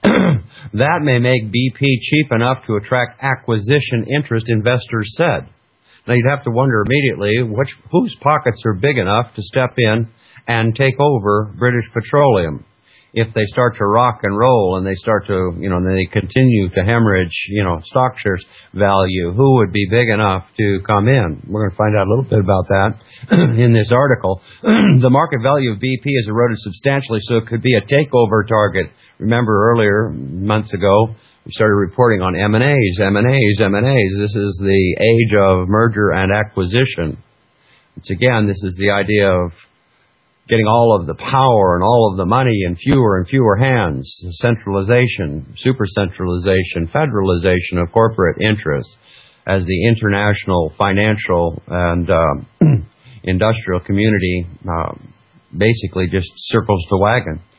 Speaker 2: That may make B P cheap enough to attract acquisition interest, investors said. Now you'd have to wonder immediately which, whose pockets are big enough to step in and take over British Petroleum. If they start to rock and roll and they start to, you know, and they continue to hemorrhage, you know, stock shares value, who would be big enough to come in? We're going to find out a little bit about that in this article. The market value of B P has eroded substantially, so it could be a takeover target. Remember earlier, months ago, we started reporting on M and A's, M and A's, M and A's. This is the age of merger and acquisition. It's again, this is the idea of getting all of the power and all of the money in fewer and fewer hands, centralization, super centralization, federalization of corporate interests as the international financial and uh, industrial community uh, basically just circles the wagon.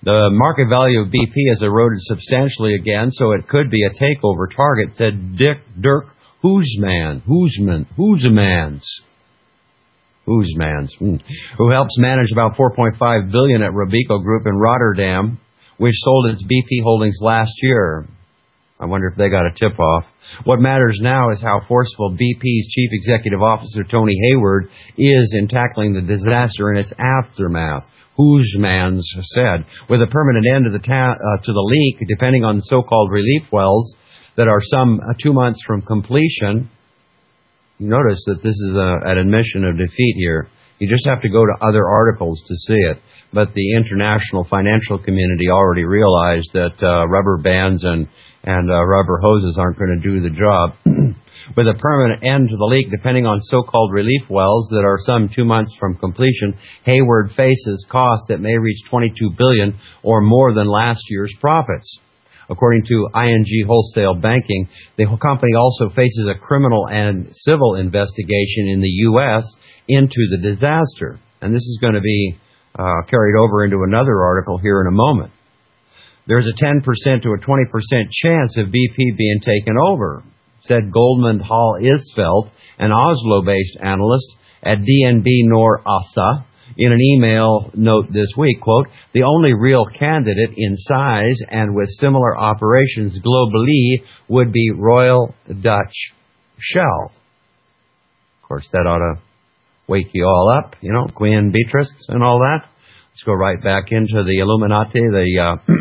Speaker 2: The market value of B P has eroded substantially again, so it could be a takeover target, said Dick Dirk Hoosman, Hoosman, Hoosmans, Hoosmans, hmm, who helps manage about four point five billion dollars at Robeco Group in Rotterdam, which sold its B P holdings last year. I wonder if they got a tip-off. What matters now is how forceful B P's Chief Executive Officer Tony Hayward is in tackling the disaster and its aftermath. Hoosmans said, with a permanent end to the ta- uh, to the leak, depending on the so-called relief wells that are some uh, two months from completion. Notice that this is a, an admission of defeat here. You just have to go to other articles to see it. But the international financial community already realized that uh, rubber bands and and uh, rubber hoses aren't going to do the job. With a permanent end to the leak, depending on so-called relief wells that are some two months from completion, Hayward faces costs that may reach twenty-two billion dollars or more than last year's profits. According to I N G Wholesale Banking, the company also faces a criminal and civil investigation in the U S into the disaster. And this is going to be uh, carried over into another article here in a moment. There's a ten percent to a twenty percent chance of B P being taken over, said Goldman Hall Isfeld, an Oslo-based analyst at D N B Nor Asa, in an email note this week, quote, the only real candidate in size and with similar operations globally would be Royal Dutch Shell. Of course, that ought to wake you all up, you know, Queen Beatrice and all that. Let's go right back into the Illuminati, the uh,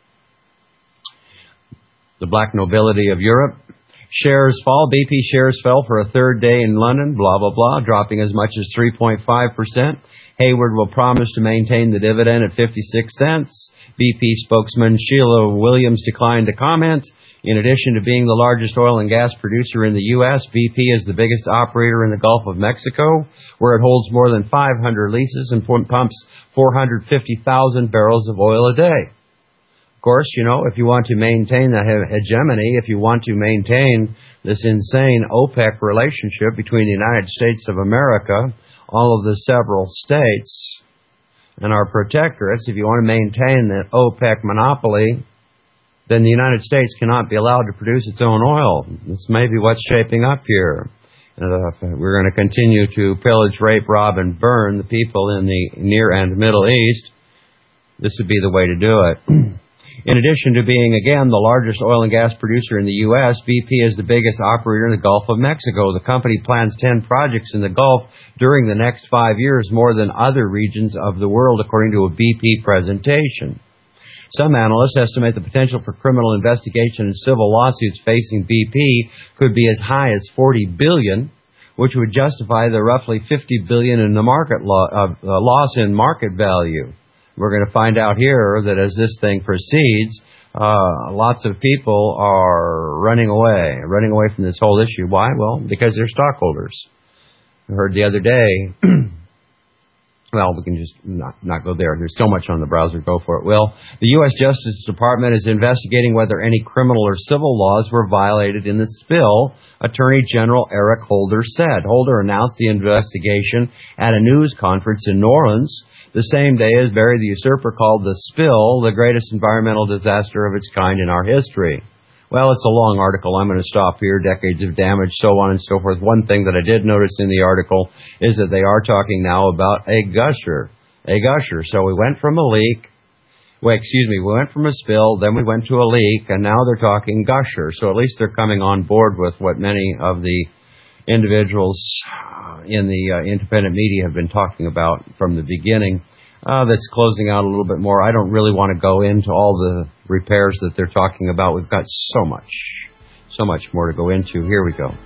Speaker 2: the black nobility of Europe. Shares fall. B P shares fell for a third day in London, blah, blah, blah, dropping as much as three point five percent. Hayward will promise to maintain the dividend at fifty-six cents. B P spokesman Sheila Williams declined to comment. In addition to being the largest oil and gas producer in the U S, B P is the biggest operator in the Gulf of Mexico, where it holds more than five hundred leases and pumps four hundred fifty thousand barrels of oil a day. Of course, you know, if you want to maintain the hegemony, if you want to maintain this insane OPEC relationship between the United States of America, all of the several states, and our protectorates, if you want to maintain the OPEC monopoly, then the United States cannot be allowed to produce its own oil. This may be what's shaping up here. Uh, we're going to continue to pillage, rape, rob, and burn the people in the Near and Middle East. This would be the way to do it. In addition to being, again, the largest oil and gas producer in the U S, B P is the biggest operator in the Gulf of Mexico. The company plans ten projects in the Gulf during the next five years, more than other regions of the world, according to a B P presentation. Some analysts estimate the potential for criminal investigation and civil lawsuits facing B P could be as high as forty billion dollars, which would justify the roughly fifty billion dollars in the market lo- uh, uh, loss in market value. We're going to find out here that as this thing proceeds, uh, lots of people are running away, running away from this whole issue. Why? Well, because they're stockholders. I heard the other day, well, we can just not, not go there. There's so much on the browser. Go for it. Well, the U S Justice Department is investigating whether any criminal or civil laws were violated in the spill, Attorney General Eric Holder said. Holder announced the investigation at a news conference in New Orleans the same day as Barry the Usurper called the spill the greatest environmental disaster of its kind in our history. Well, it's a long article. I'm going to stop here. Decades of damage, so on and so forth. One thing that I did notice in the article is that they are talking now about a gusher. A gusher. So we went from a leak. Well, excuse me, we went from a spill, then we went to a leak, and now they're talking gusher. So at least they're coming on board with what many of the individuals in the uh, independent media have been talking about from the beginning. Uh, that's closing out a little bit more. I don't really want to go into all the repairs that they're talking about. We've got so much, so much more to go into. Here we go.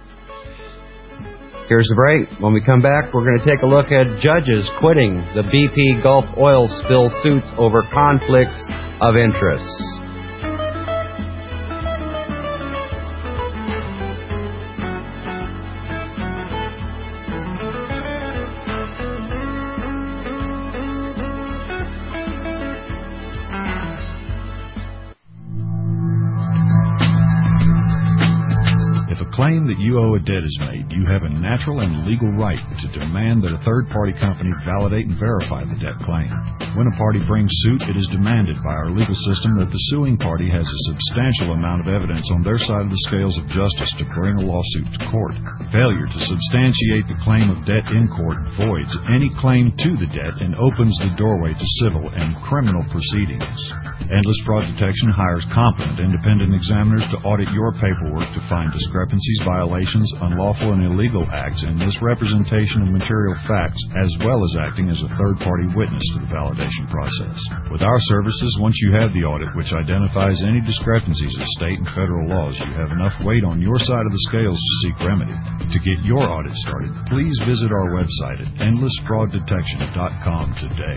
Speaker 2: Here's the break. When we come back, we're going to take a look at judges quitting the B P Gulf oil spill suits over conflicts of interest.
Speaker 10: claim that you owe a debt is made, you have a natural and legal right to demand that a third-party company validate and verify the debt claim. When a party brings suit, it is demanded by our legal system that the suing party has a substantial amount of evidence on their side of the scales of justice to bring a lawsuit to court. Failure to substantiate the claim of debt in court voids any claim to the debt and opens the doorway to civil and criminal proceedings. Endless Fraud Detection hires competent independent examiners to audit your paperwork to find discrepancies, violations, unlawful and illegal acts, and misrepresentation of material facts, as well as acting as a third-party witness to the validation process. With our services, once you have the audit which identifies any discrepancies of state and federal laws, you have enough weight on your side of the scales to seek remedy. To get your audit started, please visit our website at endless fraud detection dot com today.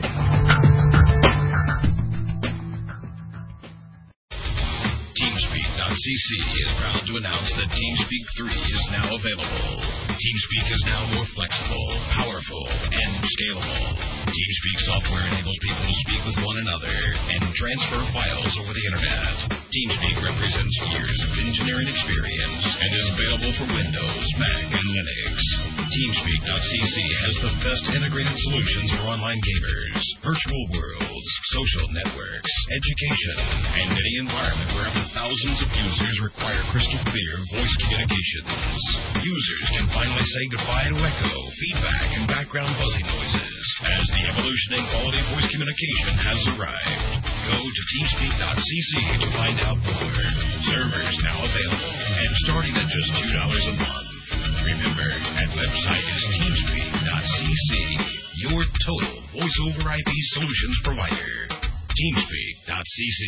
Speaker 3: TeamSpeak dot c c is proud to announce that TeamSpeak three is now available. TeamSpeak is now more flexible, powerful, and scalable. TeamSpeak software enables people to speak with one another and transfer files over the internet. TeamSpeak represents years of engineering experience and is available for Windows, Mac, and Linux. TeamSpeak dot c c has the best integrated solutions for online gamers, virtual worlds, social networks, education, and any environment wherever thousands of users require crystal clear voice communications. Users can finally say goodbye to echo, feedback, and background buzzing noises as the evolution in quality voice communication has arrived. Go to TeamSpeak dot c c to find out more. Servers now available and starting at just two dollars a month. Remember, that website is TeamSpeak dot c c, your total voice over I P solutions provider. TeamSpeak dot c c.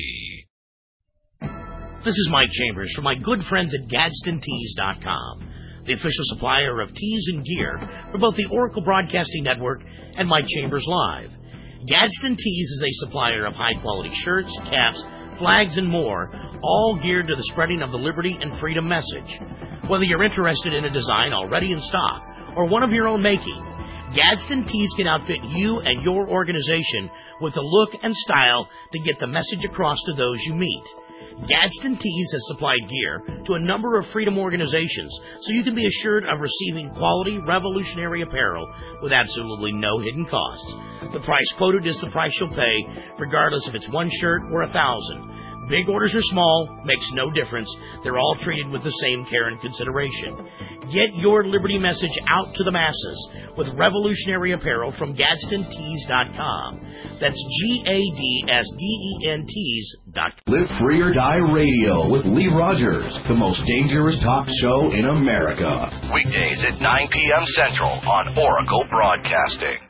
Speaker 4: This is Mike Chambers from my good friends at Gadsden Tees dot com, the official supplier of tees and gear for both the Oracle Broadcasting Network and Mike Chambers Live. Gadsden Tees is a supplier of high-quality shirts, caps, flags, and more, all geared to the spreading of the liberty and freedom message. Whether you're interested in a design already in stock or one of your own making, Gadsden Tees can outfit you and your organization with the look and style to get the message across to those you meet. Gadsden Tees has supplied gear to a number of freedom organizations, so you can be assured of receiving quality, revolutionary apparel with absolutely no hidden costs. The price quoted is the price you'll pay, regardless if it's one shirt or a thousand. Big orders or small, makes no difference. They're all treated with the same care and consideration. Get your liberty message out to the masses with revolutionary apparel from Gadsden Tees dot com. That's G A D S D E N Tees dot com.
Speaker 7: Live Free or Die Radio with Lee Rogers, the most dangerous talk show in America.
Speaker 11: Weekdays at nine p.m. Central on Oracle Broadcasting.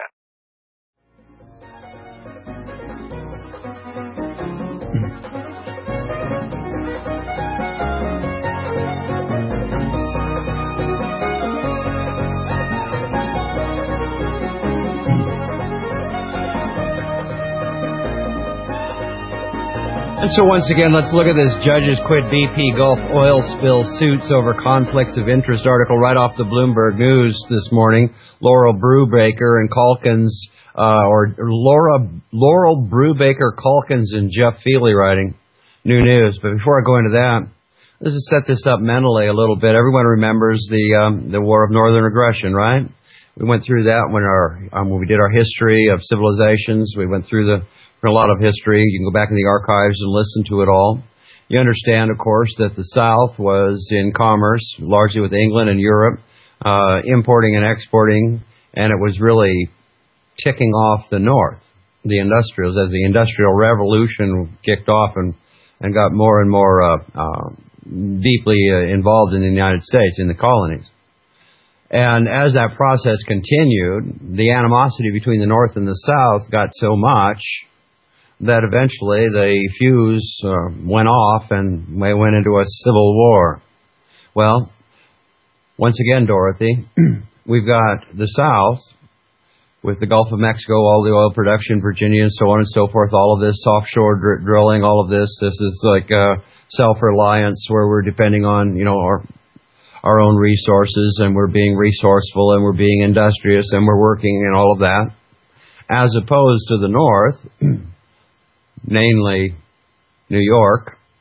Speaker 2: And so once again, let's look at this Judges Quit B P Gulf oil spill suits over conflicts of interest article right off the Bloomberg News this morning. Laurel Brubaker and Calkins, uh, or Laura, Laurel Brubaker Calkins and Jeff Feely writing. New news. But before I go into that, let's just set this up mentally a little bit. Everyone remembers the um, the War of Northern Aggression, right? We went through that when our um, when we did our history of civilizations. We went through the a lot of history. You can go back in the archives and listen to it all. You understand, of course, that the South was in commerce, largely with England and Europe, uh, importing and exporting, and it was really ticking off the North, the industrials, as the Industrial Revolution kicked off and, and got more and more uh, uh, deeply uh, involved in the United States, in the colonies. And as that process continued, the animosity between the North and the South got so much that eventually the fuse uh, went off and we went into a civil war. Well, once again, Dorothy, we've got the South with the Gulf of Mexico, all the oil production, Virginia, and so on and so forth, all of this offshore dr- drilling, all of this. This is like uh, self-reliance where we're depending on, you know, our our own resources, and we're being resourceful, and we're being industrious, and we're working and all of that, as opposed to the North, namely New York,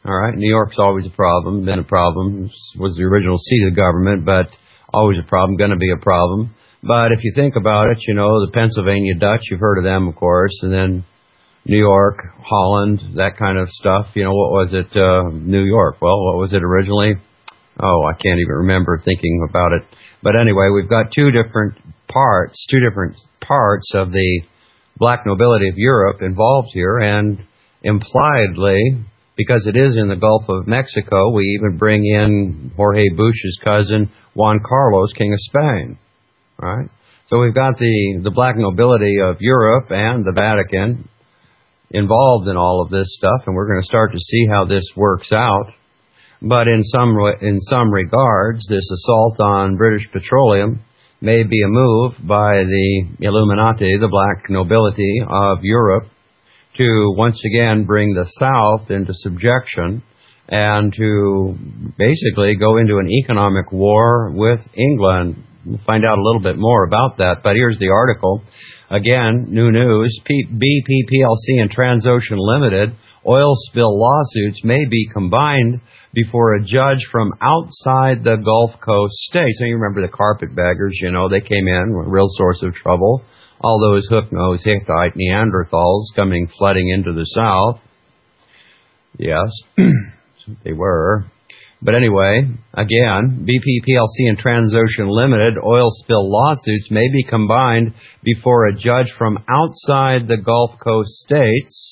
Speaker 2: All right, New York's always a problem, been a problem. It was the original seat of the government, but always a problem, going to be a problem. But if you think about it, you know, the Pennsylvania Dutch, you've heard of them, of course, and then New York, Holland, that kind of stuff. You know, what was it, uh, New York? Well, what was it originally? Oh, I can't even remember thinking about it. But anyway, we've got two different parts, two different parts of the black nobility of Europe involved here, and impliedly, because it is in the Gulf of Mexico, we even bring in Jorge Bush's cousin, Juan Carlos, King of Spain. Right? So we've got the, the black nobility of Europe and the Vatican involved in all of this stuff, and we're going to start to see how this works out. But in some in some regards, this assault on British Petroleum may be a move by the Illuminati, the black nobility of Europe, to once again bring the South into subjection and to basically go into an economic war with England. We'll find out a little bit more about that, but here's the article. Again, new news, B P P L C and Transocean Limited oil spill lawsuits may be combined before a judge from outside the Gulf Coast states. And you remember the carpetbaggers, you know, they came in, were a real source of trouble. All those hook-nosed Hittite Neanderthals coming flooding into the South. Yes, they were. But anyway, again, B P P L C and Transocean Limited oil spill lawsuits may be combined before a judge from outside the Gulf Coast states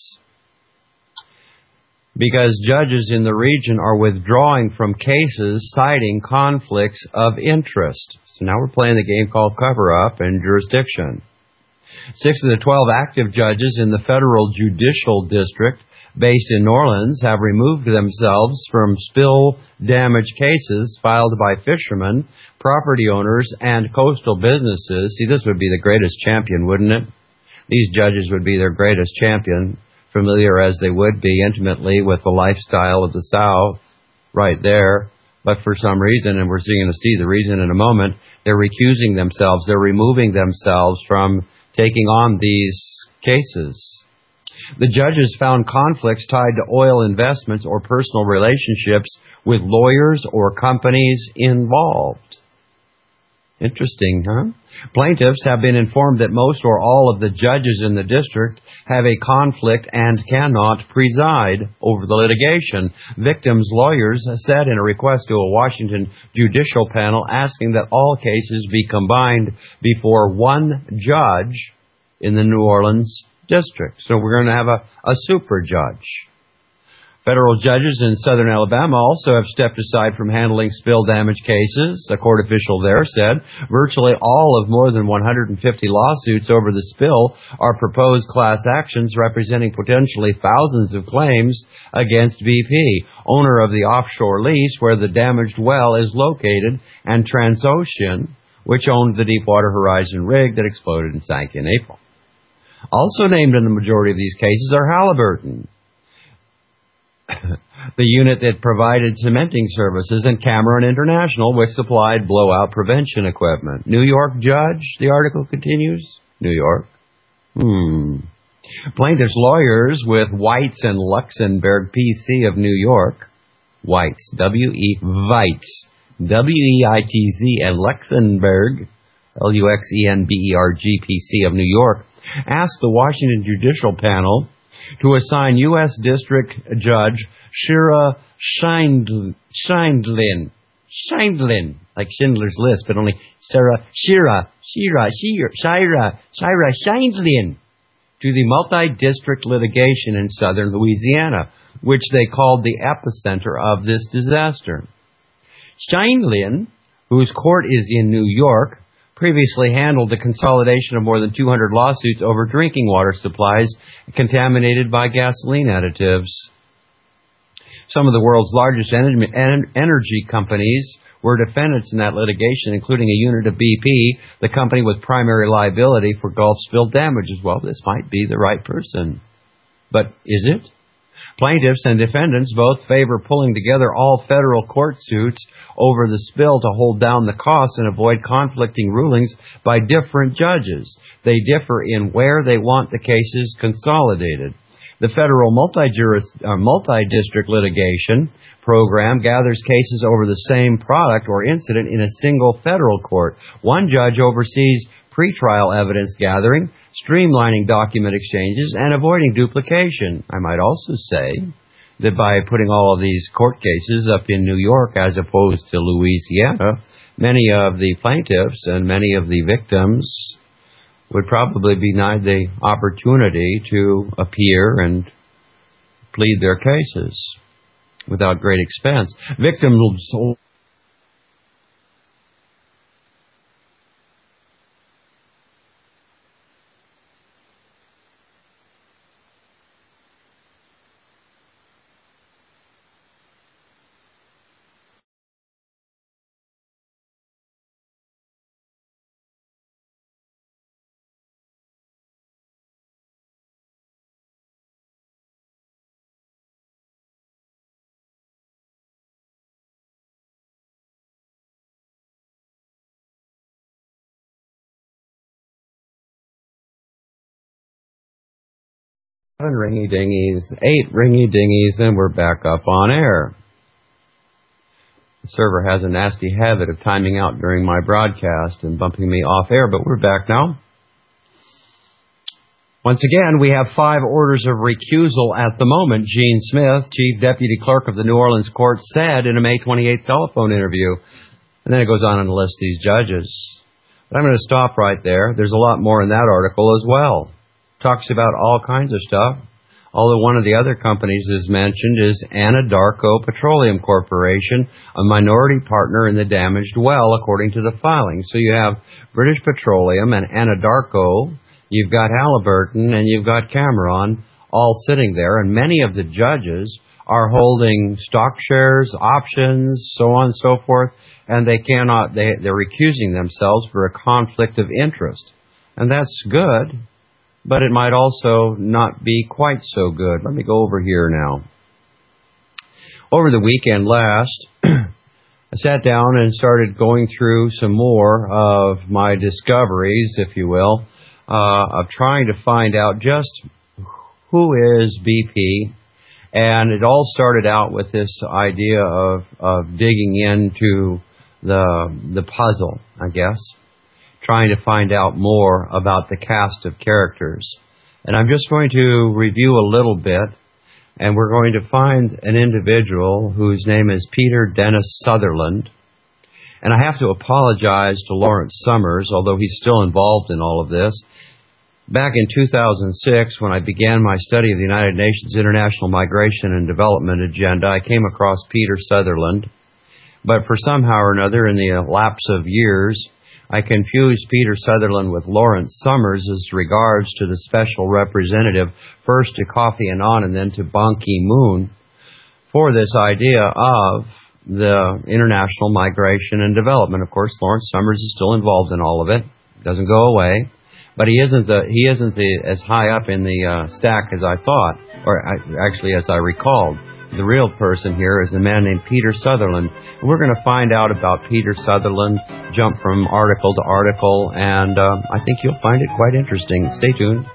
Speaker 2: because judges in the region are withdrawing from cases citing conflicts of interest. So now we're playing the game called cover-up and jurisdiction. Six of the twelve active judges in the federal judicial district based in New Orleans have removed themselves from spill damage cases filed by fishermen, property owners, and coastal businesses. See, this would be the greatest champion, wouldn't it? These judges would be their greatest champion, familiar as they would be intimately with the lifestyle of the South right there. But for some reason, and we're going to see the reason in a moment, they're recusing themselves. They're removing themselves from taking on these cases. The judges found conflicts tied to oil investments or personal relationships with lawyers or companies involved. Interesting, huh? Plaintiffs have been informed that most or all of the judges in the district have a conflict and cannot preside over the litigation. Victims' lawyers said in a request to a Washington judicial panel asking that all cases be combined before one judge in the New Orleans district. So we're going to have a, a super judge. Federal judges in southern Alabama also have stepped aside from handling spill damage cases. A court official there said virtually all of more than one hundred fifty lawsuits over the spill are proposed class actions representing potentially thousands of claims against B P, owner of the offshore lease where the damaged well is located, and Transocean, which owned the Deepwater Horizon rig that exploded and sank in April. Also named in the majority of these cases are Halliburton, the unit that provided cementing services, and Cameron International, which supplied blowout prevention equipment. New York judge, the article continues. New York. Hmm. Plaintiffs' lawyers with Weitz and Luxembourg P C of New York, Weitz, W E, Weitz, W E I T Z, and Luxembourg, L U X E N B E R G P C of New York, asked the Washington Judicial Panel to assign U S District Judge Shira Scheindlin, Scheindlin, Scheindlin, like Schindler's List, but only Sarah, Shira, Shira, Shira, Shira, Shira Scheindlin, to the multi-district litigation in southern Louisiana, which they called the epicenter of this disaster. Scheindlin, whose court is in New York, previously handled the consolidation of more than two hundred lawsuits over drinking water supplies contaminated by gasoline additives. Some of the world's largest energy companies were defendants in that litigation, including a unit of B P, the company with primary liability for Gulf spill damages. Well, this might be the right person. But is it? Plaintiffs and defendants both favor pulling together all federal court suits over the spill to hold down the costs and avoid conflicting rulings by different judges. They differ in where they want the cases consolidated. The federal multi-juris, uh, multi-district litigation program gathers cases over the same product or incident in a single federal court. One judge oversees pretrial evidence gathering, streamlining document exchanges, and avoiding duplication. I might also say that by putting all of these court cases up in New York as opposed to Louisiana, many of the plaintiffs and many of the victims would probably be denied the opportunity to appear and plead their cases without great expense. Victims Seven ringy-dingies, eight ringy-dingies, and we're back up on air. The server has a nasty habit of timing out during my broadcast and bumping me off air, but we're back now. Once again, we have five orders of recusal at the moment. Gene Smith, Chief Deputy Clerk of the New Orleans Court, said in a May twenty-eighth telephone interview. And then it goes on and lists these judges. But I'm going to stop right there. There's a lot more in that article as well. Talks about all kinds of stuff. Although one of the other companies is mentioned is Anadarko Petroleum Corporation, a minority partner in the damaged well, according to the filing. So you have British Petroleum and Anadarko, you've got Halliburton, and you've got Cameron all sitting there, and many of the judges are holding stock shares, options, so on and so forth, and they cannot, they, they're recusing themselves for a conflict of interest. And that's good. But it might also not be quite so good. Let me go over here now. Over the weekend last, I sat down and started going through some more of my discoveries, if you will, uh, of trying to find out just who is B P. And it all started out with this idea of, of digging into the the puzzle, I guess, trying to find out more about the cast of characters. And I'm just going to review a little bit, and we're going to find an individual whose name is Peter Dennis Sutherland. And I have to apologize to Lawrence Summers, although he's still involved in all of this. Back in two thousand six, when I began my study of the United Nations International Migration and Development Agenda, I came across Peter Sutherland. But for somehow or another, in the lapse of years, I confused Peter Sutherland with Lawrence Summers as regards to the special representative, first to Kofi Annan and then to Ban Ki-moon, for this idea of the international migration and development. Of course, Lawrence Summers is still involved in all of it. Doesn't go away. But he isn't the he isn't the as high up in the uh, stack as I thought, or I, actually as I recalled. The real person here is a man named Peter Sutherland. And we're going to find out about Peter Sutherland, jump from article to article, and uh, I think you'll find it quite interesting. Stay tuned.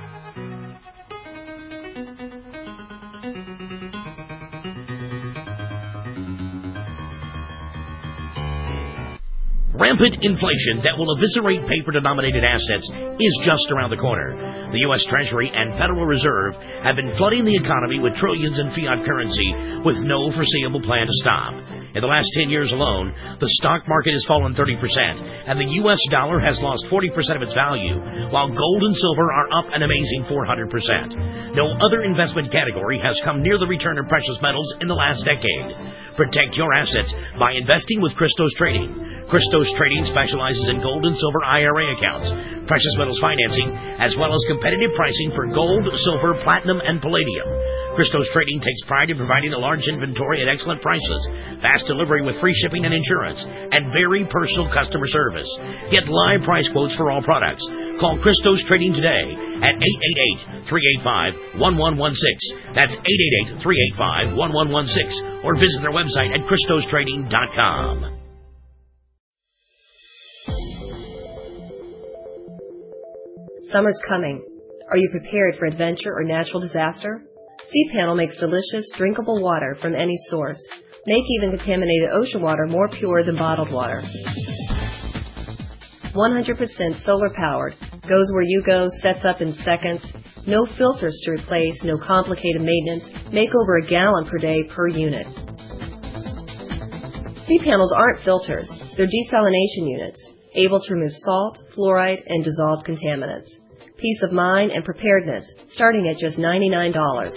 Speaker 4: Rampant inflation that will eviscerate paper-denominated assets is just around the corner. The U S Treasury and Federal Reserve have been flooding the economy with trillions in fiat currency with no foreseeable plan to stop. In the last ten years alone, the stock market has fallen thirty percent, and the U S dollar has lost forty percent of its value, while gold and silver are up an amazing four hundred percent. No other investment category has come near the return of precious metals in the last decade. Protect your assets by investing with Christos Trading. Christos Trading specializes in gold and silver I R A accounts, precious metals financing, as well as competitive pricing for gold, silver, platinum, and palladium. Christos Trading takes pride in providing a large inventory at excellent prices, fast delivery with free shipping and insurance, and very personal customer service. Get live price quotes for all products. Call Christos Trading today at eight eight eight, three eight five, one one one six. That's eight eight eight, three eight five, one one one six. Or visit their website at christos trading dot com.
Speaker 5: Summer's coming. Are you prepared for adventure or natural disaster? cPanel makes delicious, drinkable water from any source. Make even contaminated ocean water more pure than bottled water. one hundred percent solar powered. Goes where you go, sets up in seconds. No filters to replace, no complicated maintenance. Make over a gallon per day per unit. cPanels aren't filters. They're desalination units, able to remove salt, fluoride, and dissolved contaminants. Peace of mind and preparedness, starting at just ninety-nine dollars.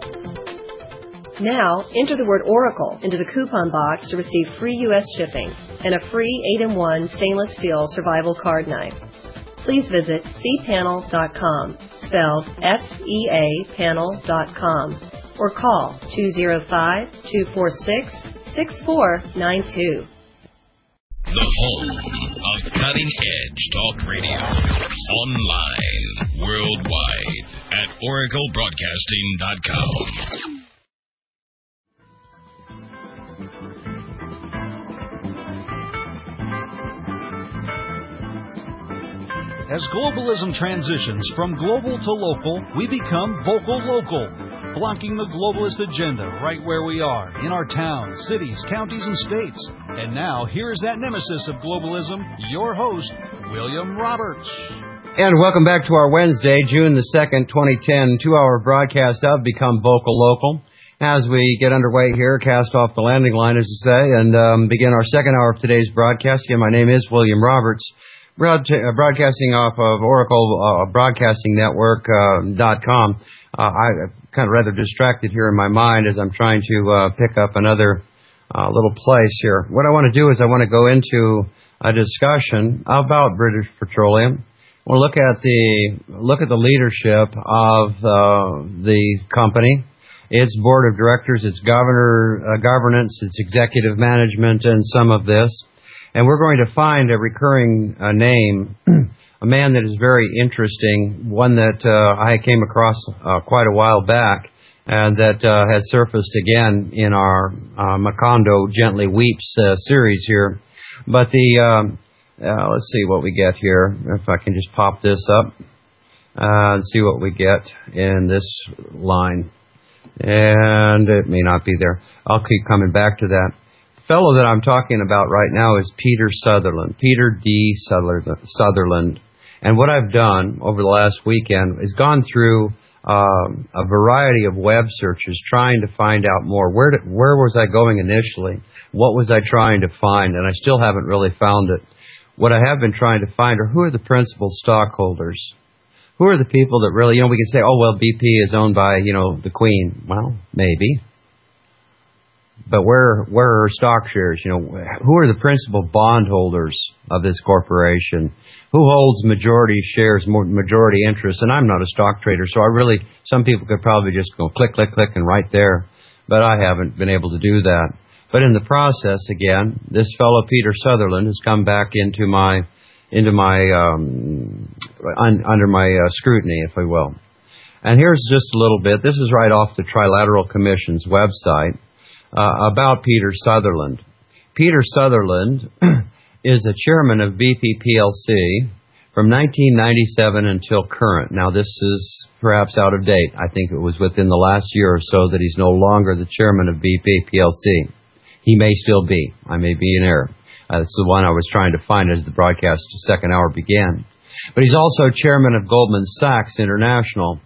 Speaker 5: Now, enter the word Oracle into the coupon box to receive free U S shipping and a free eight in one stainless steel survival card knife. Please visit c panel dot com, spelled S E A panel dot com, or call two oh five, two four six, six four nine two.
Speaker 3: The home of cutting-edge talk radio. Online, worldwide, at oracle broadcasting dot com.
Speaker 1: As globalism transitions from global to local, we become vocal local, blocking the globalist agenda right where we are, in our towns, cities, counties, and states. And now, here's that nemesis of globalism, your host, William Roberts.
Speaker 2: And welcome back to our Wednesday, June the second, twenty ten, two-hour broadcast of Become Vocal Local. As we get underway here, cast off the landing line, as you say, and um, begin our second hour of today's broadcast. Again, my name is William Roberts. Broadcasting off of Oracle uh, Broadcasting Network uh, dot com. Uh, I'm kind of rather distracted here in my mind as I'm trying to uh, pick up another uh, little place here. What I want to do is I want to go into a discussion about British Petroleum. We'll look at the look at the leadership of uh, the company, its board of directors, its governor uh, governance, its executive management, and some of this. And we're going to find a recurring uh, name, a man that is very interesting, one that uh, I came across uh, quite a while back, and that uh, has surfaced again in our uh, Macondo Gently Weeps uh, series here. But the, um, uh, let's see what we get here, if I can just pop this up uh, and see what we get in this line. And it may not be there. I'll keep coming back to that. The fellow that I'm talking about right now is Peter Sutherland, Peter D. Sutherland. And what I've done over the last weekend is gone through um, a variety of web searches trying to find out more. Where did, where was I going initially? What was I trying to find? And I still haven't really found it. What I have been trying to find are who are the principal stockholders? Who are the people that really, you know, we can say, oh, well, B P is owned by, you know, the Queen. Well, maybe. But where where are her stock shares? You know, who are the principal bondholders of this corporation? Who holds majority shares, majority interest? And I'm not a stock trader, so I really, some people could probably just go click, click, click, and right there. But I haven't been able to do that. But in the process, again, this fellow Peter Sutherland has come back into my into my um, un, under my uh, scrutiny, if I will. And here's just a little bit. This is right off the Trilateral Commission's website. Uh, about Peter Sutherland. Peter Sutherland is a chairman of B P P L C from nineteen ninety-seven until current. Now, this is perhaps out of date. I think it was within the last year or so that he's no longer the chairman of B P P L C. He may still be. I may be in error. Uh, that's the one I was trying to find as the broadcast second hour began. But he's also chairman of Goldman Sachs International.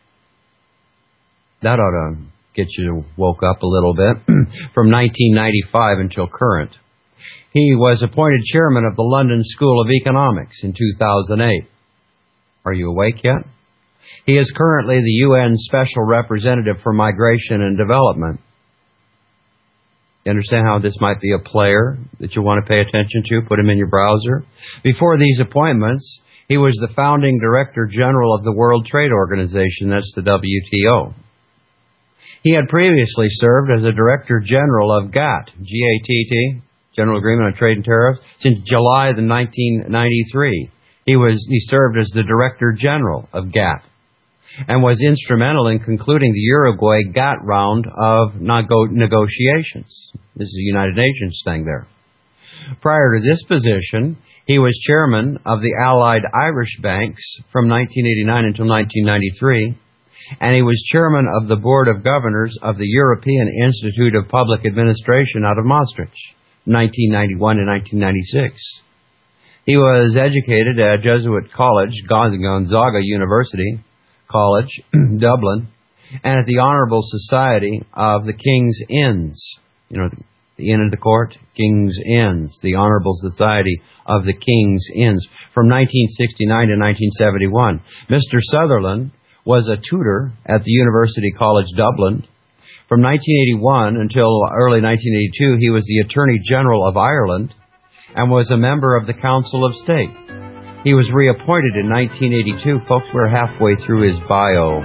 Speaker 2: That ought to get you woke up a little bit, from nineteen ninety-five until current. He was appointed chairman of the London School of Economics in two thousand eight. Are you awake yet? He is currently the U N Special Representative for Migration and Development. You understand how this might be a player that you want to pay attention to? Put him in your browser. Before these appointments, he was the founding Director General of the World Trade Organization, that's the W T O. He had previously served as a Director General of GATT, G A T T, General Agreement on Trade and Tariffs, since July of nineteen ninety-three. He was he served as the Director General of GATT and was instrumental in concluding the Uruguay GATT round of nego- negotiations. This is a United Nations thing there. Prior to this position, He was chairman of the Allied Irish Banks from nineteen eighty-nine until nineteen ninety-three, and he was chairman of the Board of Governors of the European Institute of Public Administration out of Maastricht, nineteen ninety-one to nineteen ninety-six. He was educated at Jesuit College, Gonzaga University College, Dublin, and at the Honourable Society of the King's Inns. You know, the Inn of the Court, King's Inns, the Honourable Society of the King's Inns, from nineteen sixty-nine to nineteen seventy-one. Mister Sutherland was a tutor at the University College Dublin. From nineteen eighty-one until early nineteen eighty-two, he was the Attorney General of Ireland and was a member of the Council of State. He was reappointed in nineteen eighty-two. Folks, we're halfway through his bio.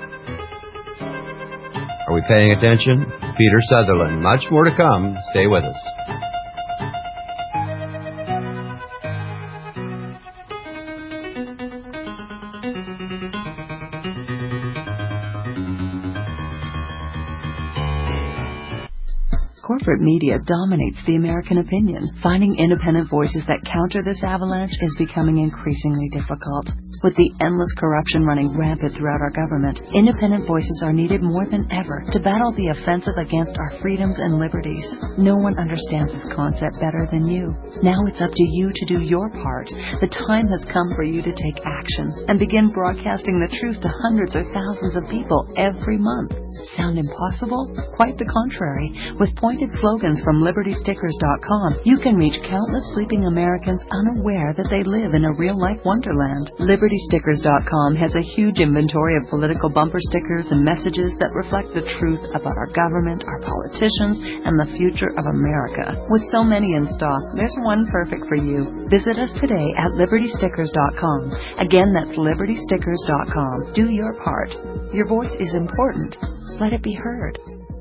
Speaker 2: Are we paying attention? Peter Sutherland. Much more to come. Stay with us.
Speaker 6: Corporate media dominates the American opinion. Finding independent voices that counter this avalanche is becoming increasingly difficult. With the endless corruption running rampant throughout our government, independent voices are needed more than ever to battle the offensive against our freedoms and liberties. No one understands this concept better than you. Now it's up to you to do your part. The time has come for you to take action and begin broadcasting the truth to hundreds or thousands of people every month. Sound impossible? Quite the contrary. With pointed slogans from Liberty Stickers dot com, you can reach countless sleeping Americans unaware that they live in a real-life wonderland. Liberty Stickers dot com has a huge inventory of political bumper stickers and messages that reflect the truth about our government, our politicians, and the future of America. With so many in stock, there's one perfect for you. Visit us today at Liberty Stickers dot com. Again, that's Liberty Stickers dot com. Do your part. Your voice is important. Let it be heard.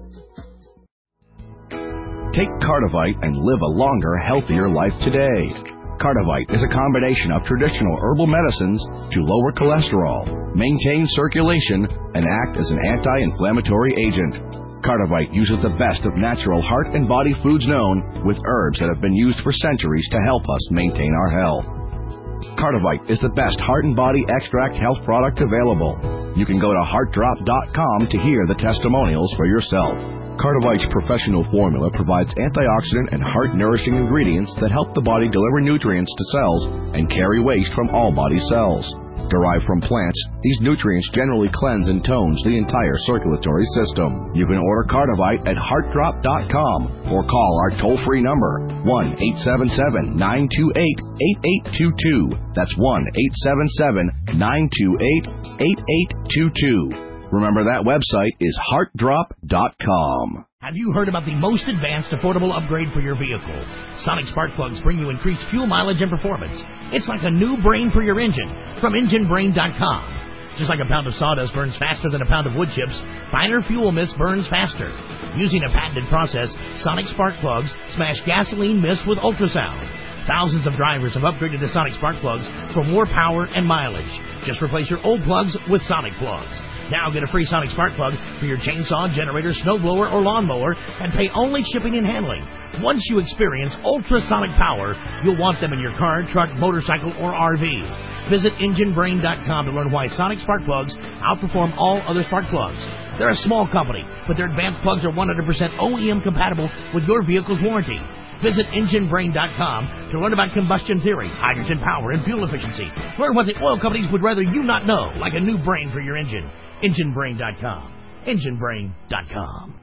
Speaker 7: Take Cardivite and live a longer, healthier life today. Cardivite is a combination of traditional herbal medicines to lower cholesterol, maintain circulation, and act as an anti-inflammatory agent. Cardivite uses the best of natural heart and body foods known, with herbs that have been used for centuries to help us maintain our health. Cardivite is the best heart and body extract health product available. You can go to heart drop dot com to hear the testimonials for yourself. Cardivite's professional formula provides antioxidant and heart-nourishing ingredients that help the body deliver nutrients to cells and carry waste from all body cells. Derived from plants, these nutrients generally cleanse and tones the entire circulatory system. You can order Cardivite at heart drop dot com or call our toll-free number, one eight seven seven, nine two eight, eight eight two two. That's one eight seven seven, nine two eight, eight eight two two. Remember, that website is heart drop dot com.
Speaker 4: Have you heard about the most advanced affordable upgrade for your vehicle? Sonic Spark Plugs bring you increased fuel mileage and performance. It's like a new brain for your engine from engine brain dot com. Just like a pound of sawdust burns faster than a pound of wood chips, finer fuel mist burns faster. Using a patented process, Sonic Spark Plugs smash gasoline mist with ultrasound. Thousands of drivers have upgraded to Sonic Spark Plugs for more power and mileage. Just replace your old plugs with Sonic Plugs. Now get a free Sonic Spark Plug for your chainsaw, generator, snowblower, or lawnmower and pay only shipping and handling. Once you experience ultrasonic power, you'll want them in your car, truck, motorcycle, or R V. Visit engine brain dot com to learn why Sonic Spark Plugs outperform all other spark plugs. They're a small company, but their advanced plugs are one hundred percent O E M compatible with your vehicle's warranty. Visit engine brain dot com to learn about combustion theory, hydrogen power, and fuel efficiency. Learn what the oil companies would rather you not know, like a new brain for your engine. engine brain dot com. engine brain dot com.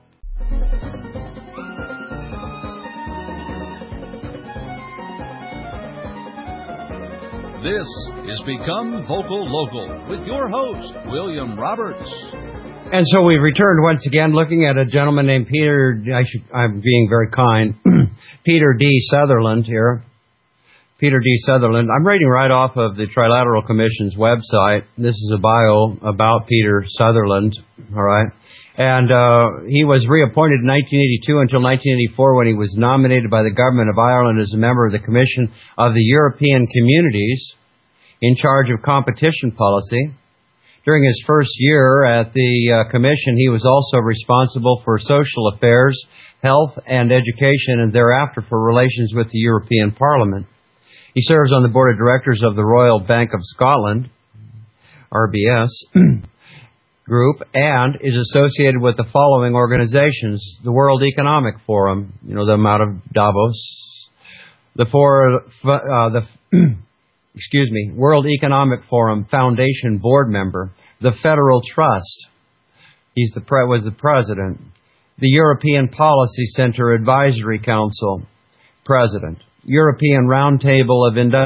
Speaker 1: This is Become Vocal Local with your host, William Roberts.
Speaker 2: And so we've returned once again looking at a gentleman named Peter, I should, I'm being very kind, Peter D. Sutherland here. Peter D. Sutherland. I'm reading right off of the Trilateral Commission's website. This is a bio about Peter Sutherland, all right? And uh, he was reappointed in nineteen eighty-two until nineteen eighty-four when he was nominated by the government of Ireland as a member of the Commission of the European Communities in charge of competition policy. During his first year at the uh, Commission, he was also responsible for social affairs, health, and education, and thereafter for relations with the European Parliament. He serves on the board of directors of the Royal Bank of Scotland, R B S, group, and is associated with the following organizations: the World Economic Forum, you know them out of Davos, the for uh, the excuse me, World Economic Forum Foundation board member, the Federal Trust. He's the pre- was the president. The European Policy Center Advisory Council president. European Roundtable of Industry.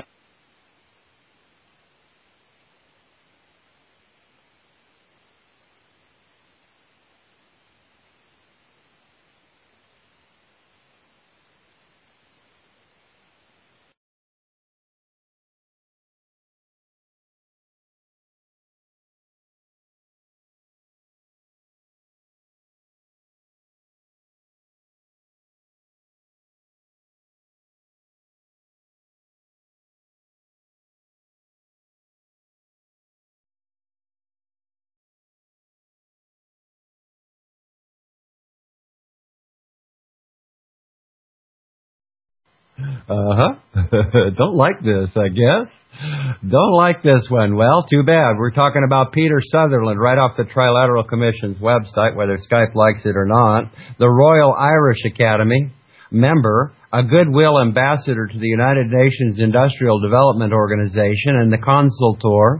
Speaker 2: Uh-huh. Don't like this, I guess. Don't like this one. Well, too bad. We're talking about Peter Sutherland right off the Trilateral Commission's website, whether Skype likes it or not. The Royal Irish Academy, member, a Goodwill Ambassador to the United Nations Industrial Development Organization, and the Consultor,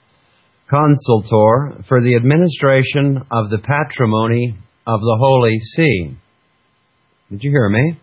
Speaker 2: Consultor for the Administration of the Patrimony of the Holy See. Did you hear me?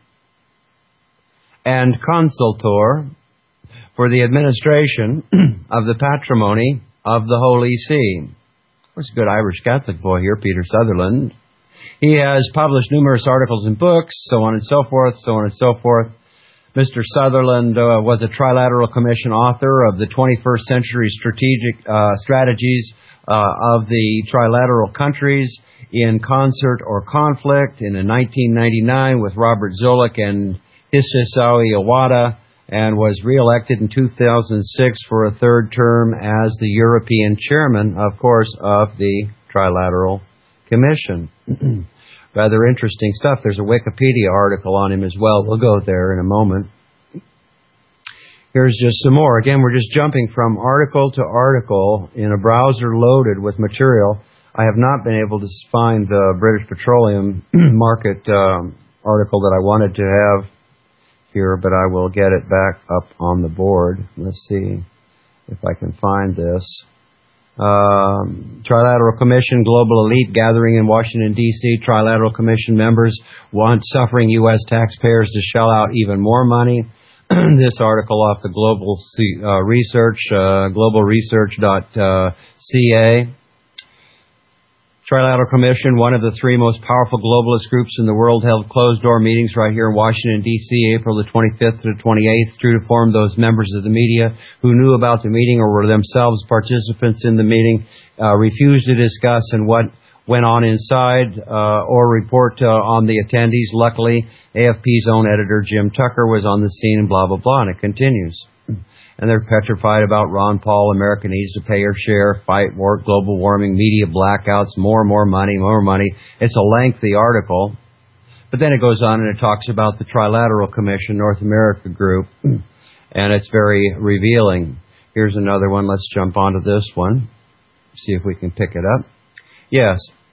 Speaker 2: And Consultor for the Administration of the Patrimony of the Holy See. There's a good Irish Catholic boy here, Peter Sutherland. He has published numerous articles and books, so on and so forth, so on and so forth. Mister Sutherland uh, was a Trilateral Commission author of the twenty-first Century Strategic uh, Strategies uh, of the Trilateral Countries in Concert or Conflict in nineteen ninety-nine with Robert Zoellick and Hisashi Iwata, and was re-elected in two thousand six for a third term as the European chairman, of course, of the Trilateral Commission. Rather interesting stuff. There's a Wikipedia article on him as well. We'll go there in a moment. Here's just some more. Again, we're just jumping from article to article in a browser loaded with material. I have not been able to find the British Petroleum market um, article that I wanted to have here, but I will get it back up on the board. Let's see if I can find this. Um, Trilateral Commission, Global Elite Gathering in Washington, D C Trilateral Commission members want suffering U S taxpayers to shell out even more money. This article off the Global C, uh, Research, uh, global research dot c a. Trilateral Commission, one of the three most powerful globalist groups in the world, held closed-door meetings right here in Washington, D C, April the twenty-fifth to the twenty-eighth, true to form. Those members of the media who knew about the meeting or were themselves participants in the meeting uh, refused to discuss and what went on inside uh, or report uh, on the attendees. Luckily, A F P's own editor, Jim Tucker, was on the scene, and blah, blah, blah, and it continues. And they're petrified about Ron Paul, America needs to pay her share, fight war, global warming, media blackouts, more and more money, more money. It's a lengthy article. But then it goes on and it talks about the Trilateral Commission, North America Group, and it's very revealing. Here's another one. Let's jump onto this one. See if we can pick it up. Yes.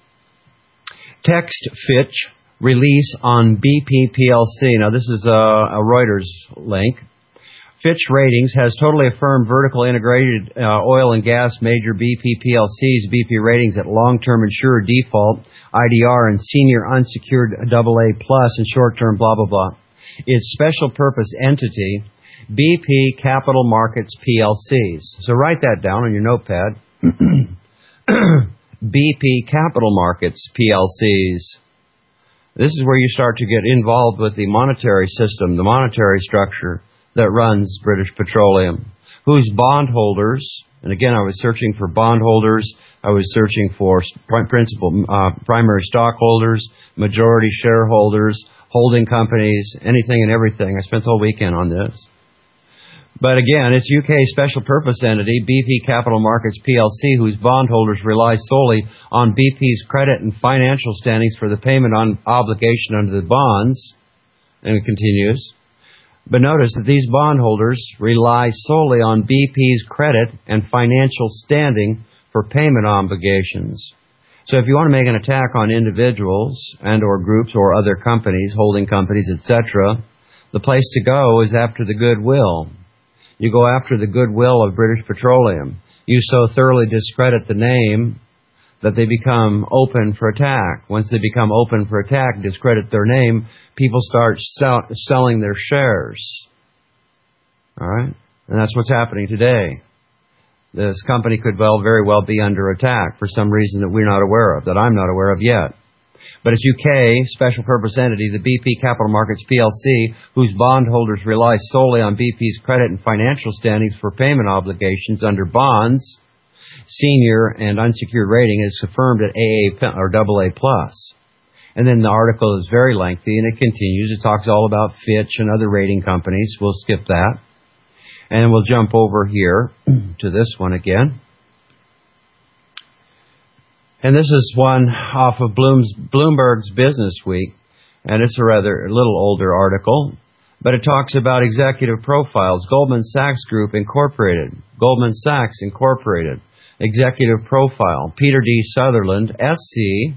Speaker 2: Text Fitch release on B P P L C. Now, this is a, a Reuters link. Fitch Ratings has totally affirmed vertical integrated uh, oil and gas major B P P L C's B P ratings at long-term insurer default, I D R, and senior unsecured double A plus and short-term blah, blah, blah. Its special purpose entity, B P Capital Markets P L Cs. So write that down on your notepad. B P Capital Markets P L Cs. This is where you start to get involved with the monetary system, the monetary structure that runs British Petroleum, whose bondholders, and again I was searching for bondholders, I was searching for principal, uh, primary stockholders, majority shareholders, holding companies, anything and everything. I spent the whole weekend on this. But again, it's U K special purpose entity, B P Capital Markets P L C, whose bondholders rely solely on B P's credit and financial standings for the payment on obligation under the bonds. And it continues. But notice that these bondholders rely solely on B P's credit and financial standing for payment obligations. So if you want to make an attack on individuals and or groups or other companies, holding companies, et cetera, the place to go is after the goodwill. You go after the goodwill of British Petroleum. You so thoroughly discredit the name that they become open for attack. Once they become open for attack, discredit their name, people start sell- selling their shares. All right? And that's what's happening today. This company could well, very well be under attack for some reason that we're not aware of, that I'm not aware of yet. But its U K special purpose entity, the B P Capital Markets P L C, whose bondholders rely solely on B P's credit and financial standings for payment obligations under bonds, senior and unsecured rating is affirmed at A A or double A plus. And then the article is very lengthy and it continues. It talks all about Fitch and other rating companies. We'll skip that. And we'll jump over here to this one again. And this is one off of Bloom's, Bloomberg's Business Week. And it's a rather a little older article. But it talks about executive profiles. Goldman Sachs Group Incorporated. Goldman Sachs Incorporated. Executive profile. Peter D. Sutherland, S C,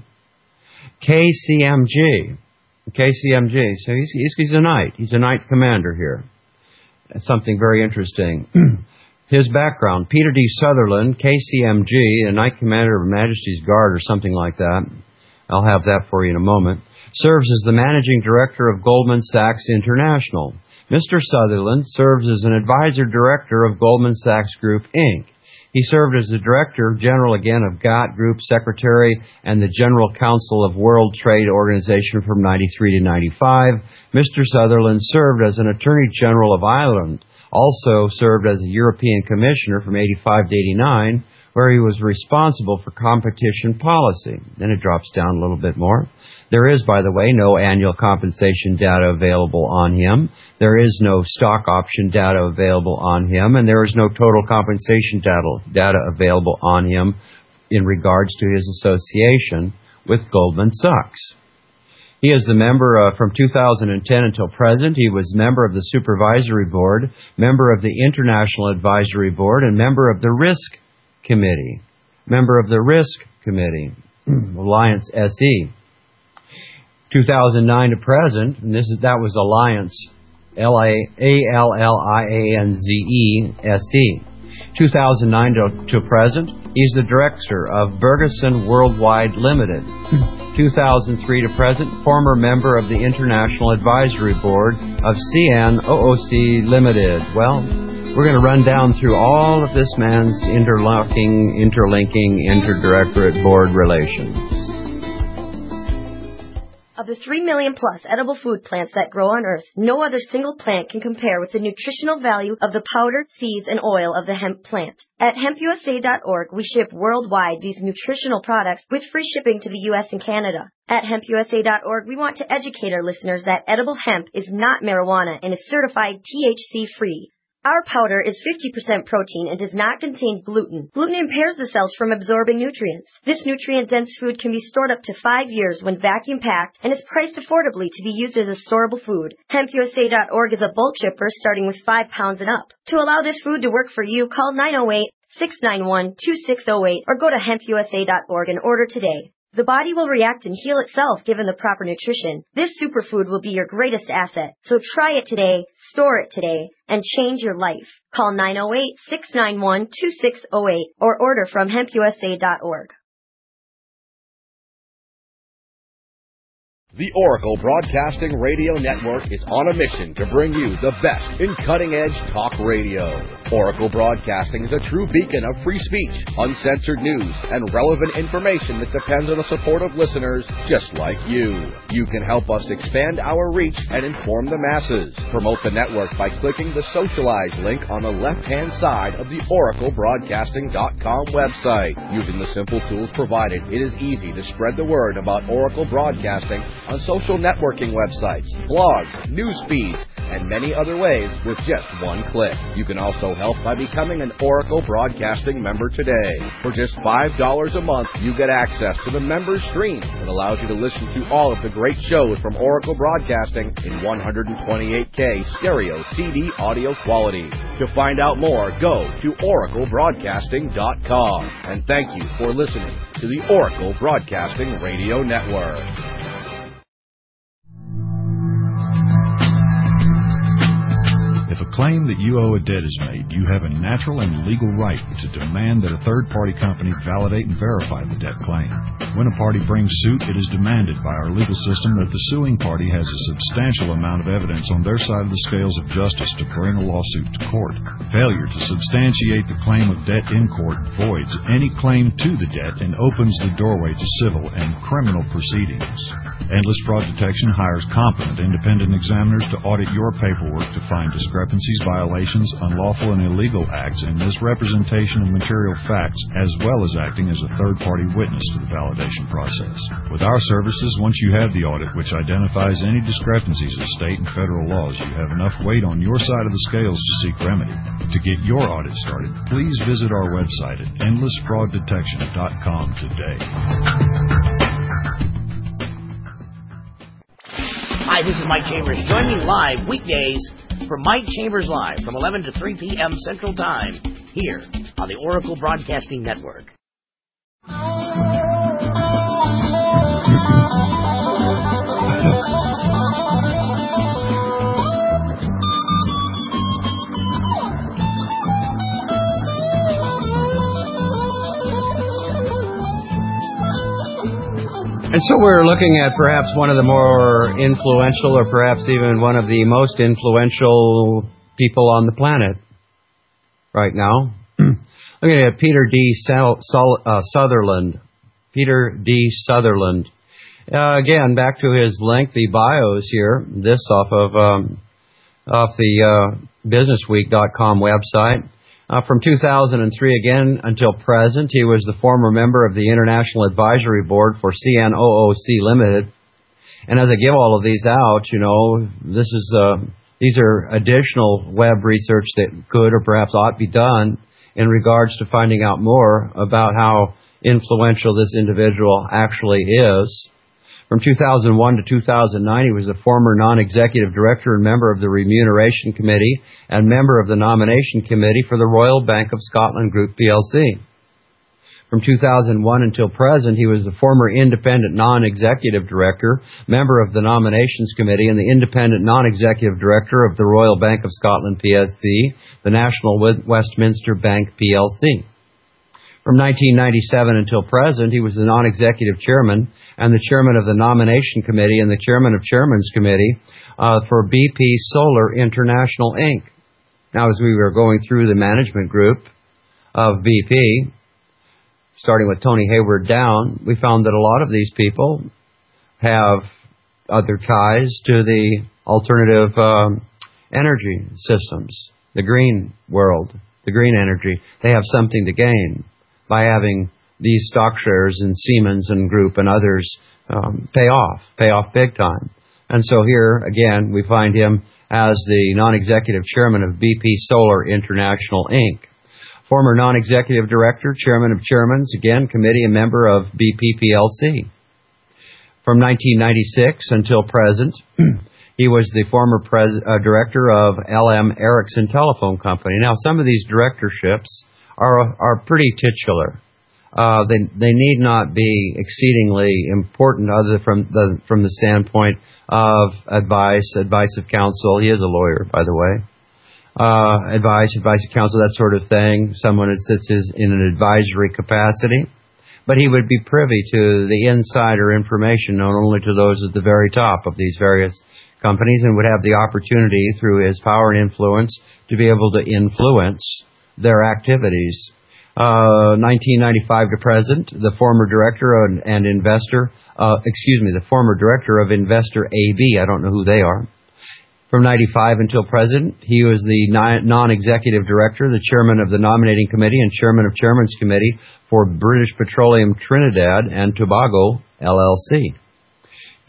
Speaker 2: K C M G. K C M G. So he's, he's, he's a knight. He's a knight commander here. That's something very interesting. His background, Peter D. Sutherland, K C M G, a Knight Commander of Her Majesty's Guard or something like that. I'll have that for you in a moment. Serves as the Managing Director of Goldman Sachs International. Mister Sutherland serves as an Advisor Director of Goldman Sachs Group, Incorporated. He served as the Director General again of G A T Group, Secretary, and the General Counsel of World Trade Organization from ninety-three to ninety-five. Mister Sutherland served as an Attorney General of Ireland, also served as a European Commissioner from eighty-five to eighty-nine, where he was responsible for competition policy. Then it drops down a little bit more. There is, by the way, no annual compensation data available on him. There is no stock option data available on him, and there is no total compensation data, data available on him in regards to his association with Goldman Sachs. He is the member uh, from two thousand ten until present. He was member of the Supervisory Board, member of the International Advisory Board, and member of the Risk Committee. Member of the Risk Committee, Alliance S E. two thousand nine to present, and this is that was Alliance, L A L L I A N Z E S E. two thousand nine to, to present, he's the Director of Bergeson Worldwide Limited. two thousand three to present, former member of the International Advisory Board of C N O O C Limited. Well, we're going to run down through all of this man's interlocking, interlinking, interdirectorate board relations.
Speaker 9: Of the three million plus edible food plants that grow on Earth, no other single plant can compare with the nutritional value of the powder, seeds, and oil of the hemp plant. At hemp U S A dot org, we ship worldwide these nutritional products with free shipping to the U S and Canada. At hemp U S A dot org, we want to educate our listeners that edible hemp is not marijuana and is certified T H C-free. Our powder is fifty percent protein and does not contain gluten. Gluten impairs the cells from absorbing nutrients. This nutrient-dense food can be stored up to five years when vacuum-packed and is priced affordably to be used as a storable food. hemp U S A dot org is a bulk shipper starting with five pounds and up. To allow this food to work for you, call nine oh eight, six nine one, two six oh eight or go to hemp U S A dot org and order today. The body will react and heal itself given the proper nutrition. This superfood will be your greatest asset. So try it today, store it today, and change your life. Call nine oh eight, six nine one, two six oh eight or order from hemp U S A dot org.
Speaker 11: The Oracle Broadcasting Radio Network is on a mission to bring you the best in cutting-edge talk radio. Oracle Broadcasting is a true beacon of free speech, uncensored news, and relevant information that depends on the support of listeners just like you. You can help us expand our reach and inform the masses. Promote the network by clicking the Socialize link on the left-hand side of the oracle broadcasting dot com website. Using the simple tools provided, it is easy to spread the word about Oracle Broadcasting on social networking websites, blogs, news feeds, and many other ways with just one click. You can also help by becoming an Oracle Broadcasting member today. For just five dollars a month, you get access to the Members Stream that allows you to listen to all of the great shows from Oracle Broadcasting in one twenty-eight K stereo C D audio quality. To find out more, go to oracle broadcasting dot com. And thank you for listening to the Oracle Broadcasting Radio Network.
Speaker 10: If a claim that you owe a debt is made, you have a natural and legal right to demand that a third-party company validate and verify the debt claim. When a party brings suit, it is demanded by our legal system that the suing party has a substantial amount of evidence on their side of the scales of justice to bring a lawsuit to court. Failure to substantiate the claim of debt in court voids any claim to the debt and opens the doorway to civil and criminal proceedings. Endless Fraud Detection hires competent independent examiners to audit your paperwork to find discrepancies, violations, unlawful and illegal acts, and misrepresentation of material facts, as well as acting as a third-party witness to the validation process. With our services, once you have the audit, which identifies any discrepancies of state and federal laws, you have enough weight on your side of the scales to seek remedy. To get your audit started, please visit our website at endless fraud detection dot com today.
Speaker 4: Hi, this is Mike Chambers. Join me live weekdays for Mike Chambers Live from eleven to three p.m. Central Time here on the Oracle Broadcasting Network.
Speaker 2: And so we're looking at perhaps one of the more influential, or perhaps even one of the most influential people on the planet right now. Looking at Peter D. Sal- Sol- uh, Sutherland. Peter D. Sutherland. Uh, again, back to his lengthy bios here. This off of um, off the uh, business week dot com website. Uh, from two thousand three again until present, he was the former member of the International Advisory Board for C N O O C Limited. And as I give all of these out, you know, this is uh, these are additional web research that could or perhaps ought to be done in regards to finding out more about how influential this individual actually is. From two thousand one to two thousand nine, he was a former non-executive director and member of the Remuneration Committee and member of the Nomination Committee for the Royal Bank of Scotland Group P L C. From two thousand one until present, he was the former independent non-executive director, member of the Nominations Committee, and the independent non-executive director of the Royal Bank of Scotland P L C, the National Westminster Bank P L C. From nineteen ninety-seven until present, he was the non-executive chairman and the chairman of the Nomination Committee and the chairman of Chairman's Committee uh, for B P Solar International, Incorporated. Now, as we were going through the management group of B P, starting with Tony Hayward down, we found that a lot of these people have other ties to the alternative um, energy systems, the green world, the green energy. They have something to gain by having these stock shares in Siemens and Group and others um, pay off, pay off big time. And so here, again, we find him as the non-executive chairman of B P Solar International, Incorporated. Former non-executive director, chairman of chairmans, again, committee and member of B P P L C. From nineteen ninety-six until present, he was the former pres- uh, director of L M Ericsson Telephone Company. Now, some of these directorships are are pretty titular. Uh, they they need not be exceedingly important, other from the from the standpoint of advice, advice of counsel. He is a lawyer, by the way. Uh, advice, advice of counsel, that sort of thing. Someone that sits in an advisory capacity, but he would be privy to the insider information known only to those at the very top of these various companies, and would have the opportunity through his power and influence to be able to influence their activities. Uh, nineteen ninety-five to present, the former director and, and investor, uh, excuse me, the former director of Investor A B. I don't know who they are. From ninety-five until present, he was the non-executive director, the chairman of the Nominating Committee and chairman of Chairman's Committee for British Petroleum Trinidad and Tobago, L L C.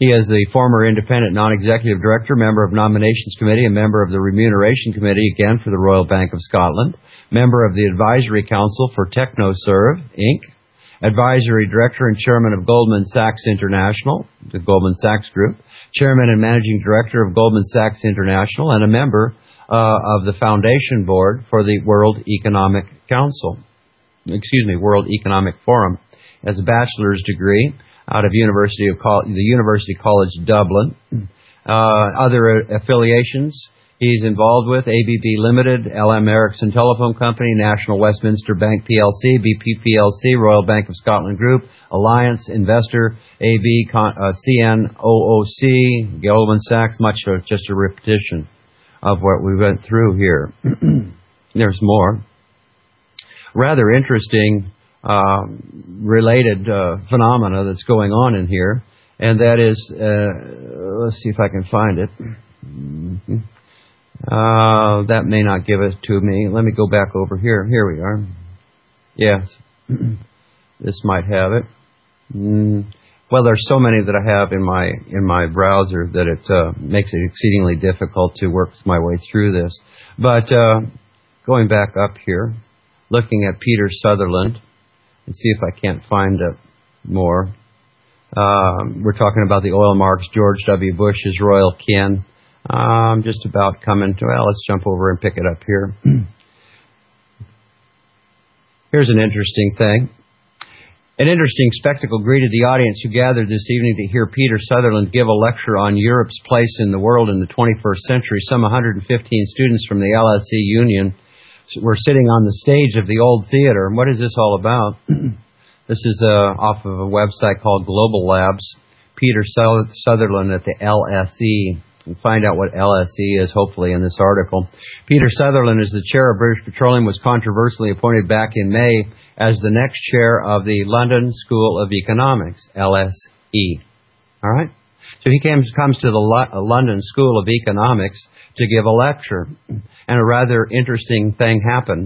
Speaker 2: He is the former independent non-executive director, member of Nominations Committee, and member of the Remuneration Committee, again for the Royal Bank of Scotland, member of the Advisory Council for TechnoServe, Incorporated, advisory director and chairman of Goldman Sachs International, the Goldman Sachs Group, chairman and managing director of Goldman Sachs International, and a member uh, of the foundation board for the World Economic Council, excuse me, World Economic Forum. Has a bachelor's degree out of University of Col- the University College Dublin. Uh, other affiliations he's involved with: A B B Limited, L M Ericsson Telephone Company, National Westminster Bank P L C, B P P L C, Royal Bank of Scotland Group, Alliance Investor, A B, Con- uh, C N O O C, Goldman Sachs. Much of just a repetition of what we went through here. There's more. Rather interesting uh, related uh, phenomena that's going on in here, and that is, uh, let's see if I can find it. Mm-hmm. Uh, that may not give it to me. Let me go back over here. Here we are. Yes. This might have it. Mm. Well, there's so many that I have in my in my browser that it uh, makes it exceedingly difficult to work my way through this. But uh, going back up here, looking at Peter Sutherland, and see if I can't find uh, more. Uh, we're talking about the oil marks, George W. Bush, his royal kin. I'm um, just about coming to, well, let's jump over and pick it up here. Here's an interesting thing. An interesting spectacle greeted the audience who gathered this evening to hear Peter Sutherland give a lecture on Europe's place in the world in the twenty-first century. Some one hundred fifteen students from the L S E Union were sitting on the stage of the old theater. What is this all about? This is uh, off of a website called Global Labs. Peter Sutherland at the L S E. And find out what L S E is, hopefully, in this article. Peter Sutherland, as the chair of British Petroleum, was controversially appointed back in May as the next chair of the London School of Economics, L S E. All right? So he comes, comes to the Lo- London School of Economics to give a lecture. And a rather interesting thing happened.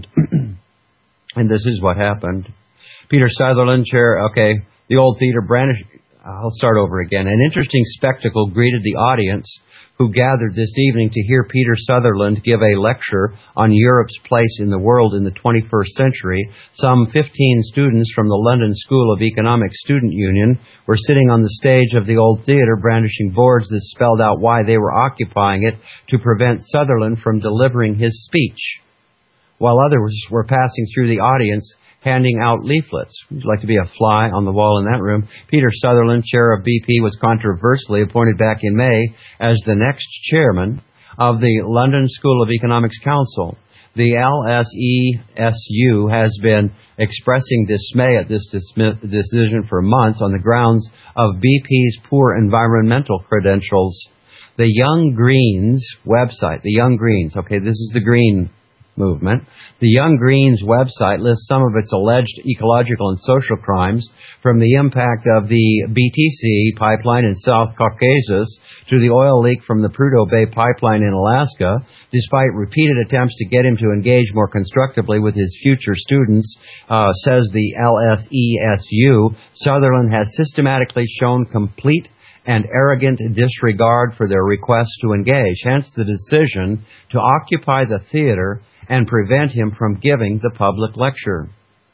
Speaker 2: And this is what happened. Peter Sutherland, chair, okay, the old theater brandish. I'll start over again. An interesting spectacle greeted the audience who gathered this evening to hear Peter Sutherland give a lecture on Europe's place in the world in the twenty-first century. Some fifteen students from the London School of Economics Student Union were sitting on the stage of the old theatre brandishing boards that spelled out why they were occupying it to prevent Sutherland from delivering his speech, while others were passing through the audience handing out leaflets. Would you like to be a fly on the wall in that room? Peter Sutherland, chair of B P, was controversially appointed back in May as the next chairman of the London School of Economics Council. The L S E S U has been expressing dismay at this dismi- decision for months on the grounds of B P's poor environmental credentials. The Young Greens website, the Young Greens, okay, this is the Green movement. The Young Greens website lists some of its alleged ecological and social crimes, from the impact of the B T C pipeline in South Caucasus to the oil leak from the Prudhoe Bay pipeline in Alaska. Despite repeated attempts to get him to engage more constructively with his future students, uh, says the L S E S U, Sutherland has systematically shown complete and arrogant disregard for their requests to engage, hence the decision to occupy the theater and prevent him from giving the public lecture.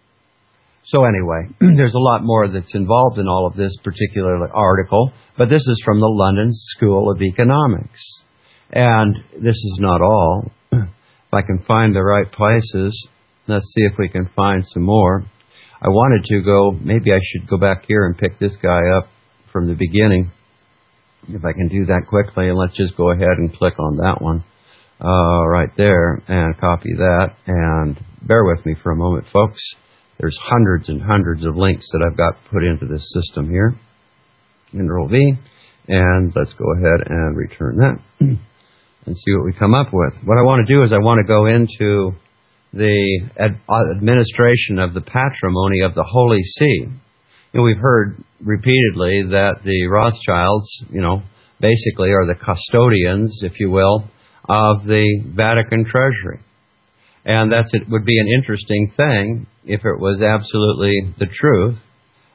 Speaker 2: So anyway, there's a lot more that's involved in all of this particular article, but this is from the London School of Economics. And this is not all. If I can find the right places, let's see if we can find some more. I wanted to go, maybe I should go back here and pick this guy up from the beginning. If I can do that quickly, and let's just go ahead and click on that one. Uh, right there, and copy that, and bear with me for a moment, folks. There's hundreds and hundreds of links that I've got put into this system here. Control V, and let's go ahead and return that, and see what we come up with. What I want to do is I want to go into the ad- administration of the patrimony of the Holy See. You know, we've heard repeatedly that the Rothschilds, you know, basically are the custodians, if you will, of the Vatican Treasury. And that's it would be an interesting thing if it was absolutely the truth.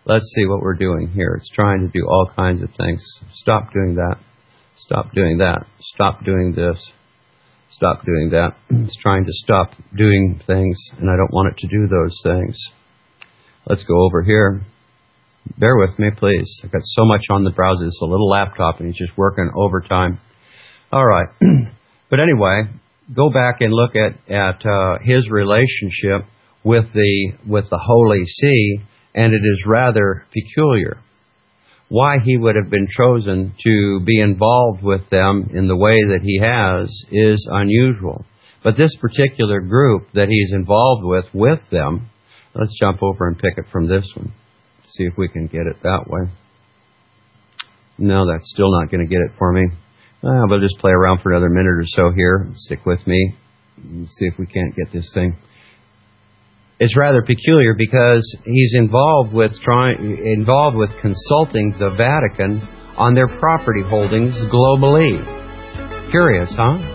Speaker 2: Let's see what we're doing here. It's trying to do all kinds of things. Stop doing that. Stop doing that. Stop doing this. Stop doing that. It's trying to stop doing things, and I don't want it to do those things. Let's go over here. Bear with me, please. I've got so much on the browser. It's a little laptop, and it's just working overtime. All right. But anyway, go back and look at, at uh, his relationship with the with the Holy See, and it is rather peculiar. Why he would have been chosen to be involved with them in the way that he has is unusual. But this particular group that he's involved with, with them, let's jump over and pick it from this one. See if we can get it that way. No, that's still not going to get it for me. Uh, we'll just play around for another minute or so here. Stick with me. Let's see if we can't get this thing. It's rather peculiar because he's involved with trying, involved with consulting the Vatican on their property holdings globally. Curious, huh?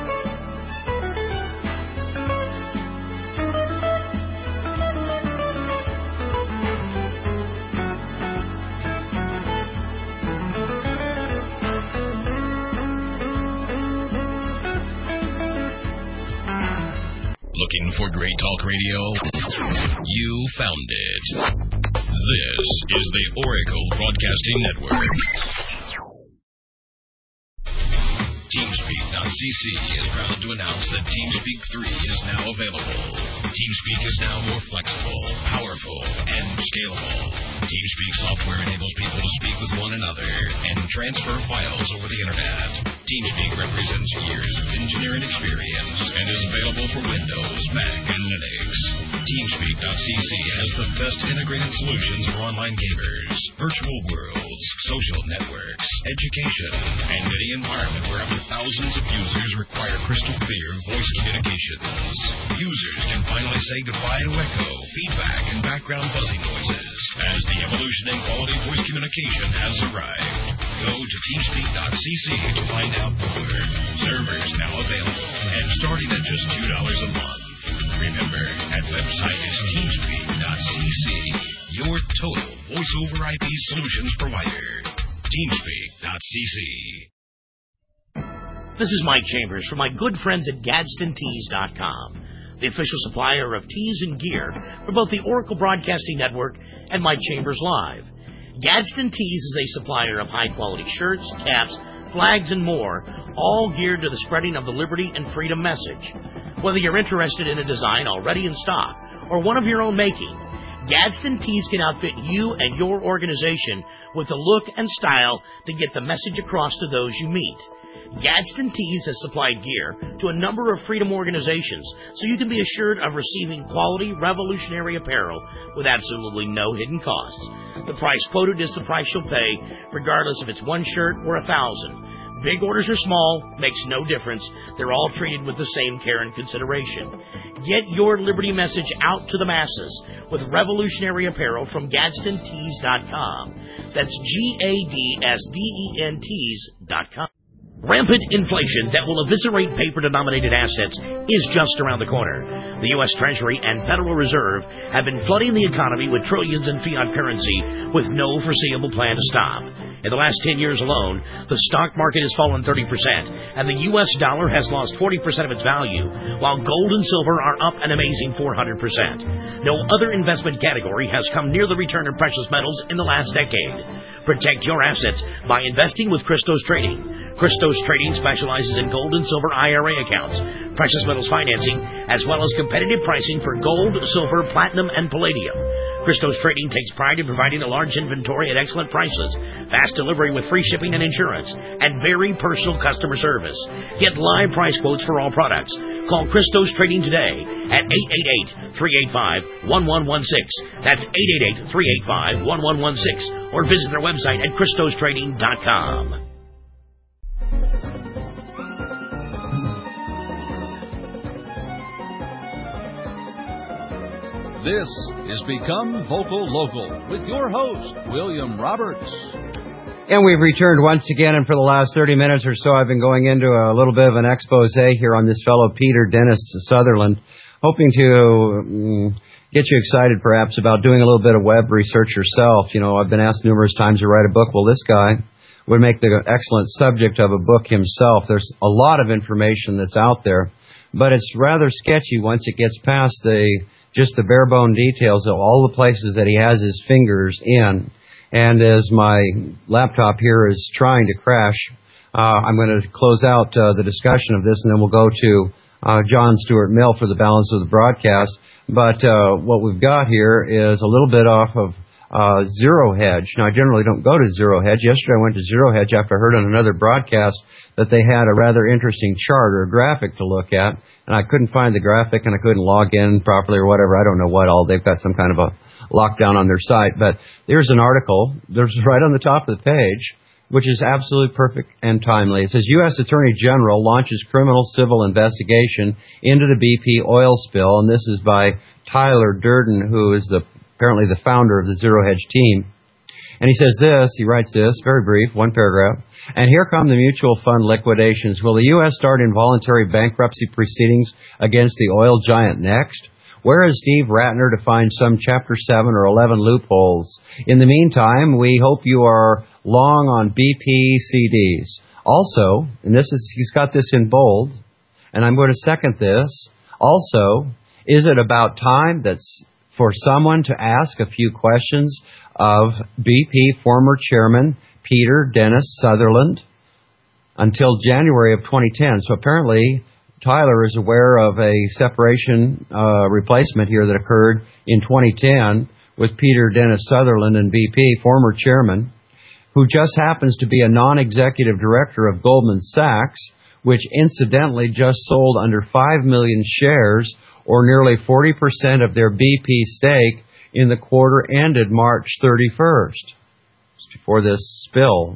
Speaker 3: Looking for great talk radio? You found it. This is the Oracle Broadcasting Network. TeamSpeak dot c c is proud to announce that TeamSpeak three is now available. TeamSpeak is now more flexible, powerful, and scalable. TeamSpeak software enables people to speak with one another and transfer files over the Internet. TeamSpeak represents years of engineering experience and is available for Windows, Mac, and Linux. TeamSpeak dot c c has the best integrated solutions for online gamers, virtual worlds, social networks, education, and any environment where up to thousands of users require crystal clear voice communications. Users can finally say goodbye to echo, feedback, and background buzzing noises as the evolution in quality voice communication has arrived. Go to TeamSpeak dot c c to find out more. Servers now available and starting at just two dollars a month. Remember, that website is TeamSpeak dot c c, your total voice over I P solutions provider. TeamSpeak dot c c.
Speaker 4: This is Mike Chambers from my good friends at Gadsden Tees dot com, the official supplier of tees and gear for both the Oracle Broadcasting Network and Mike Chambers Live. Gadsden Tees is a supplier of high-quality shirts, caps, flags, and more, all geared to the spreading of the liberty and freedom message. Whether you're interested in a design already in stock or one of your own making, Gadsden Tees can outfit you and your organization with the look and style to get the message across to those you meet. Gadsden Tees has supplied gear to a number of freedom organizations, so you can be assured of receiving quality, revolutionary apparel with absolutely no hidden costs. The price quoted is the price you'll pay, regardless if it's one shirt or a thousand. Big orders or small, makes no difference. They're all treated with the same care and consideration. Get your liberty message out to the masses with revolutionary apparel from Gadsden Tees dot com. That's G A D S D E N Tees dot com. Rampant inflation that will eviscerate paper-denominated assets is just around the corner. The U S Treasury and Federal Reserve have been flooding the economy with trillions in fiat currency with no foreseeable plan to stop. In the last ten years alone, the stock market has fallen thirty percent, and the U S dollar has lost forty percent of its value, while gold and silver are up an amazing four hundred percent. No other investment category has come near the return of precious metals in the last decade. Protect your assets by investing with Christos Trading. Christos Trading specializes in gold and silver I R A accounts, precious metals financing, as well as competitive pricing for gold, silver, platinum, and palladium. Christos Trading takes pride in providing a large inventory at excellent prices, fast delivery with free shipping and insurance, and very personal customer service. Get live price quotes for all products. Call Christos Trading today at eight eight eight, three eight five, one one one six. That's eight eight eight, three eight five, one one one six. Or visit their website at Christos Trading dot com.
Speaker 1: This is Become Vocal Local with your host, William Roberts.
Speaker 2: And we've returned once again, and for the last thirty minutes or so, I've been going into a little bit of an expose here on this fellow Peter Dennis Sutherland, hoping to um, get you excited perhaps about doing a little bit of web research yourself. You know, I've been asked numerous times to write a book. Well, this guy would make the excellent subject of a book himself. There's a lot of information that's out there, but it's rather sketchy once it gets past the just the bare bone details of all the places that he has his fingers in. And as my laptop here is trying to crash, uh, I'm going to close out uh, the discussion of this, and then we'll go to uh, John Stuart Mill for the balance of the broadcast. But uh, what we've got here is a little bit off of uh, Zero Hedge. Now, I generally don't go to Zero Hedge. Yesterday I went to Zero Hedge after I heard on another broadcast that they had a rather interesting chart or graphic to look at, and I couldn't find the graphic and I couldn't log in properly or whatever. I don't know what all. They've got some kind of a lockdown on their site. But there's an article. There's right on the top of the page, which is absolutely perfect and timely. It says, U S Attorney General launches criminal civil investigation into the B P oil spill. And this is by Tyler Durden, who is the apparently the founder of the Zero Hedge team. And he says this, he writes this, very brief, one paragraph. And here come the mutual fund liquidations. Will the U S start involuntary bankruptcy proceedings against the oil giant next? Where is Steve Ratner to find some Chapter seven or eleven loopholes? In the meantime, we hope you are long on B P C Ds. Also, and this is, he's got this in bold, and I'm going to second this. Also, is it about time that's for someone to ask a few questions of B P former chairman Peter Dennis Sutherland until January of twenty ten? So apparently Tyler is aware of a separation uh, replacement here that occurred in twenty ten with Peter Dennis Sutherland and B P, former chairman, who just happens to be a non-executive director of Goldman Sachs, which incidentally just sold under five million shares, or nearly forty percent of their B P stake in the quarter ended March thirty-first, before this spill.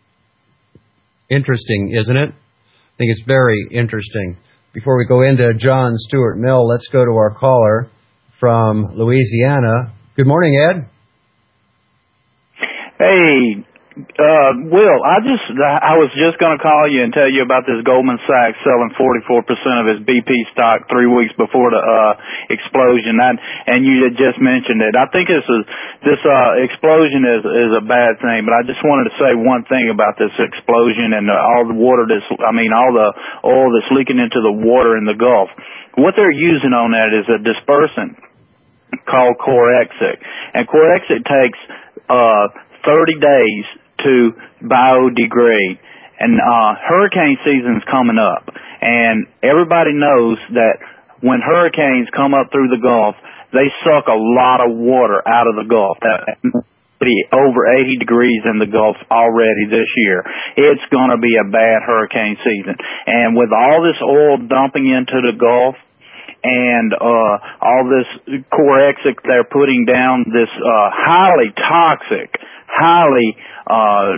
Speaker 2: Interesting, isn't it? I think it's very interesting. Before we go into John Stuart Mill, let's go to our caller from Louisiana. Good morning, Ed.
Speaker 12: Hey, uh, Will, I just, I was just going to call you and tell you about this Goldman Sachs selling forty-four percent of his B P stock three weeks before the uh, explosion. That, and you had just mentioned it. I think this is, this uh, explosion is, is a bad thing, but I just wanted to say one thing about this explosion and uh, all the water that's, I mean, all the oil that's leaking into the water in the Gulf. What they're using on that is a dispersant called Corexic. And Corexic takes uh, thirty days to biodegrade. And uh, hurricane season's coming up. And everybody knows that when hurricanes come up through the Gulf, they suck a lot of water out of the Gulf. That, over eighty degrees in the Gulf already this year. It's going to be a bad hurricane season. And with all this oil dumping into the Gulf, and uh all this Corexic they're putting down, this uh highly toxic, highly uh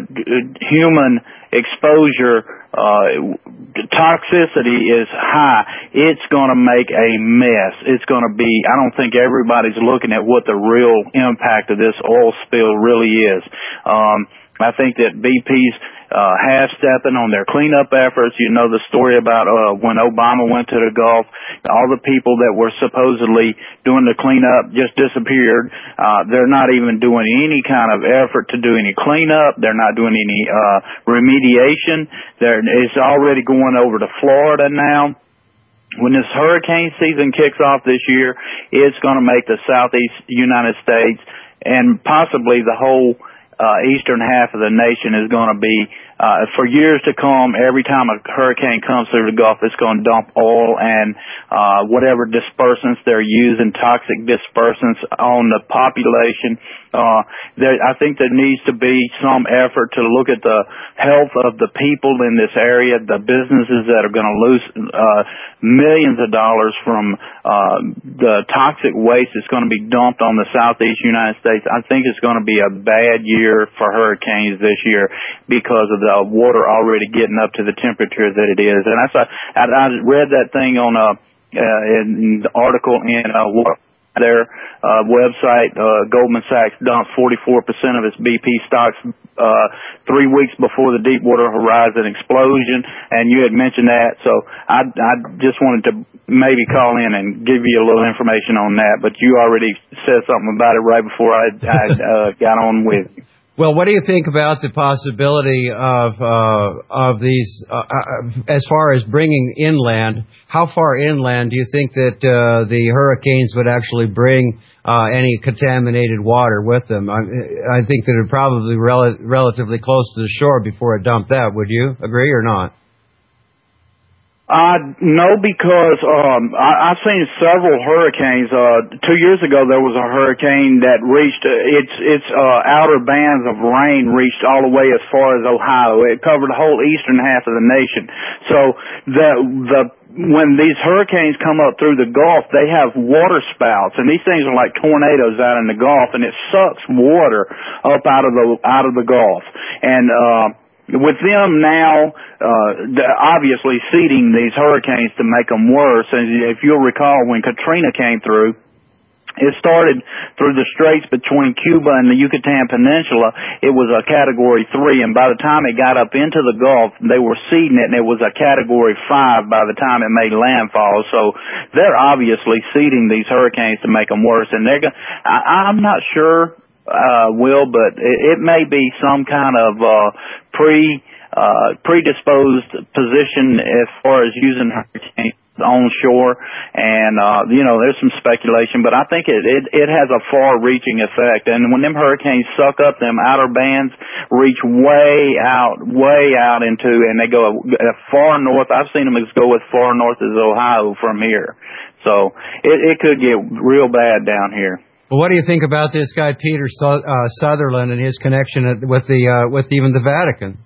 Speaker 12: human exposure, uh toxicity is high. It's going to make a mess. It's going to be, I don't think everybody's looking at what the real impact of this oil spill really is. Um I think that B P's uh half-stepping on their cleanup efforts. You know the story about uh when Obama went to the Gulf, all the people that were supposedly doing the cleanup just disappeared. Uh they're not even doing any kind of effort to do any cleanup. They're not doing any uh remediation. They're, it's already going over to Florida now. When this hurricane season kicks off this year, it's going to make the southeast United States and possibly the whole Uh, eastern half of the nation is going to be, uh, for years to come, every time a hurricane comes through the Gulf, it's going to dump oil and, uh, whatever dispersants they're using, toxic dispersants on the population. Uh, there, I think there needs to be some effort to look at the health of the people in this area, the businesses that are going to lose, uh, millions of dollars from, uh, the toxic waste that's going to be dumped on the southeast United States. I think it's going to be a bad year for hurricanes this year because of the water already getting up to the temperature that it is. And that's, I, I read that thing on, uh, uh, in the article in, uh, their uh, website, uh, Goldman Sachs dumped forty-four percent of its B P stocks uh, three weeks before the Deepwater Horizon explosion, and you had mentioned that. So I, I just wanted to maybe call in and give you a little information on that, but you already said something about it right before I, I uh, got on with you.
Speaker 2: Well, what do you think about the possibility of uh, of these, uh, as far as bringing inland? How far inland do you think that uh, the hurricanes would actually bring uh, any contaminated water with them? I, I think that it would probably be rel- relatively close to the shore before it dumped that. Would you agree or not?
Speaker 12: Uh, no, because um, I, I've seen several hurricanes. Uh, two years ago, there was a hurricane that reached uh, its its uh, outer bands of rain reached all the way as far as Ohio. It covered the whole eastern half of the nation. So the the when these hurricanes come up through the Gulf, they have water spouts, and these things are like tornadoes out in the Gulf, and it sucks water up out of the out of the Gulf, and uh, with them now, uh, obviously seeding these hurricanes to make them worse. And if you'll recall, when Katrina came through, it started through the straits between Cuba and the Yucatan Peninsula. It was a Category three, and by the time it got up into the Gulf, they were seeding it, and it was a Category five by the time it made landfall. So they're obviously seeding these hurricanes to make them worse. And they're, I, I'm not sure. Uh, Will, but it, it may be some kind of uh, pre uh, predisposed position as far as using hurricanes on shore, and uh, you know, there's some speculation, but I think it, it it has a far-reaching effect. And when them hurricanes suck up, them outer bands reach way out, way out into, and they go far north. I've seen them go as far north as Ohio from here, so it, it could get real bad down here.
Speaker 2: Well, what do you think about this guy Peter uh, Sutherland and his connection with the uh, with even the Vatican?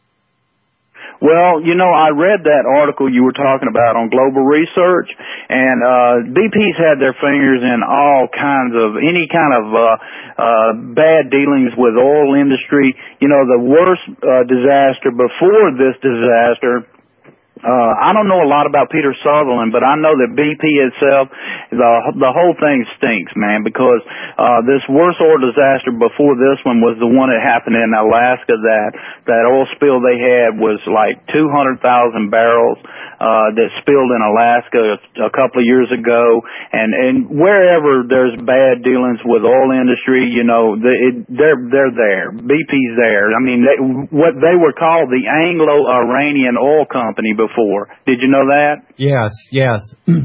Speaker 12: Well, you know, I read that article you were talking about on Global Research, and uh, B P's had their fingers in all kinds of any kind of uh, uh, bad dealings with oil industry. You know, the worst uh, disaster before this disaster. Uh, I don't know a lot about Peter Sutherland, but I know that B P itself, the the whole thing stinks, man, because uh, this worst oil disaster before this one was the one that happened in Alaska. That that oil spill they had was like two hundred thousand barrels uh, that spilled in Alaska a, a couple of years ago, and and wherever there's bad dealings with oil industry, you know, the, it, they're they're there. B P's there. I mean, they, what they were called the Anglo-Iranian Oil Company before. Before. Did you know that?
Speaker 2: Yes, yes.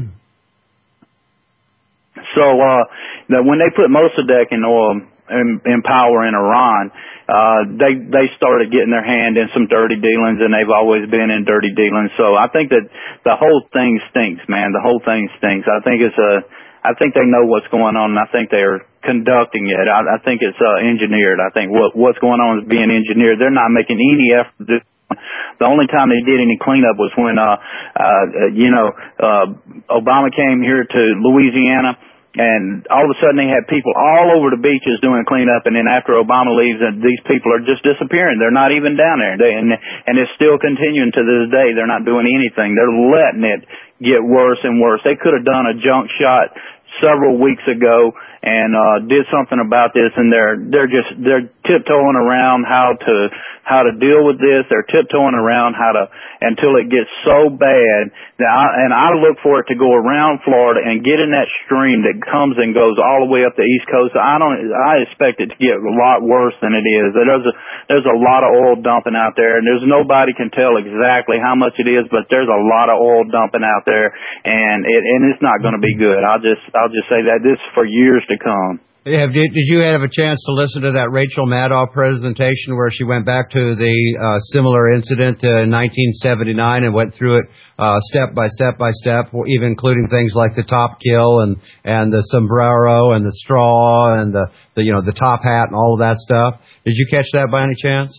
Speaker 12: So, uh, that when they put Mossadegh in oil in, in power in Iran, uh, they, they started getting their hand in some dirty dealings, and they've always been in dirty dealings. So I think that the whole thing stinks, man. The whole thing stinks. I think it's a, I think they know what's going on, and I think they're conducting it. I, I think it's, uh, engineered. I think what, what's going on is being engineered. They're not making any effort to. The only time they did any cleanup was when, uh, uh, you know, uh, Obama came here to Louisiana, and all of a sudden they had people all over the beaches doing cleanup, and then after Obama leaves, uh, these people are just disappearing. They're not even down there. They, and, and it's still continuing to this day. They're not doing anything. They're letting it get worse and worse. They could have done a junk shot several weeks ago and uh did something about this, and they're they're just they're tiptoeing around how to how to deal with this. They're tiptoeing around how to until it gets so bad that I, and I look for it to go around Florida and get in that stream that comes and goes all the way up the East Coast. I don't I expect it to get a lot worse than it is. There's a there's a lot of oil dumping out there, and there's nobody can tell exactly how much it is, but there's a lot of oil dumping out there, and it and it's not going to be good. I'll just I'll just say that this is for years to come.
Speaker 2: Yeah, did, did you have a chance to listen to that Rachel Maddow presentation where she went back to the uh, similar incident uh, in nineteen seventy-nine and went through it uh, step by step by step, even including things like the top kill and and the sombrero and the straw and the, the you know the top hat and all of that stuff? Did you catch that by any chance?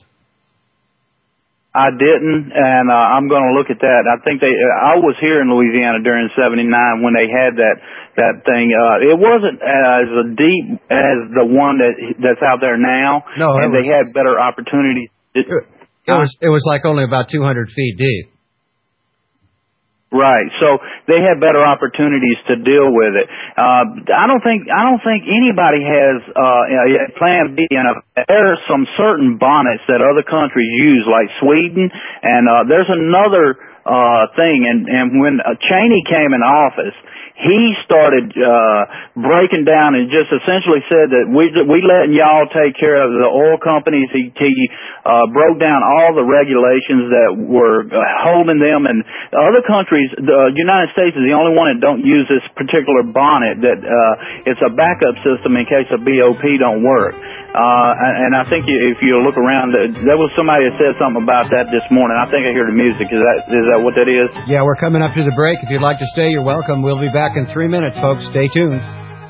Speaker 12: I didn't, and uh, I'm going to look at that. I think they. I was here in Louisiana during seventy-nine when they had that that thing. Uh, it wasn't as deep as the one that that's out there now,
Speaker 2: no,
Speaker 12: and
Speaker 2: was,
Speaker 12: they had better opportunities.
Speaker 2: It, it was it was like only about two hundred feet deep.
Speaker 12: Right. So they have better opportunities to deal with it. Uh, I don't think, I don't think anybody has, uh, a plan B. And there are some certain bonnets that other countries use, like Sweden. And, uh, there's another, uh, thing. And, and when uh, Cheney came in office, he started uh breaking down and just essentially said that we we letting y'all take care of the oil companies. He he uh broke down all the regulations that were uh, holding them, and other countries, the United States is the only one that don't use this particular bonnet, that uh it's a backup system in case a B O P don't work. Uh and I think if you look around, there was somebody that said something about that this morning. I think I hear the music. Is that is that what that is?
Speaker 2: Yeah, we're coming up to the break. If you'd like to stay, you're welcome. We'll be back in three minutes, folks. Stay tuned.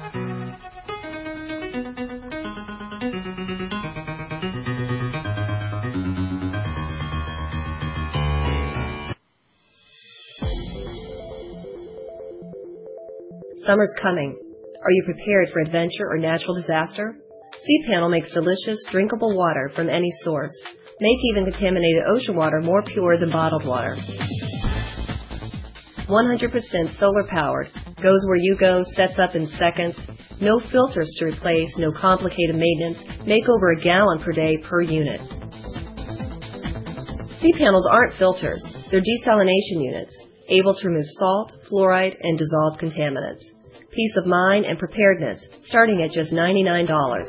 Speaker 5: Summer's coming. Are you prepared for adventure or natural disaster? cPanel makes delicious, drinkable water from any source. Make even contaminated ocean water more pure than bottled water. one hundred percent solar powered, goes where you go, sets up in seconds, no filters to replace, no complicated maintenance, make over a gallon per day per unit. cPanels aren't filters, they're desalination units, able to remove salt, fluoride, and dissolved contaminants. Peace of mind and preparedness, starting at just ninety-nine dollars.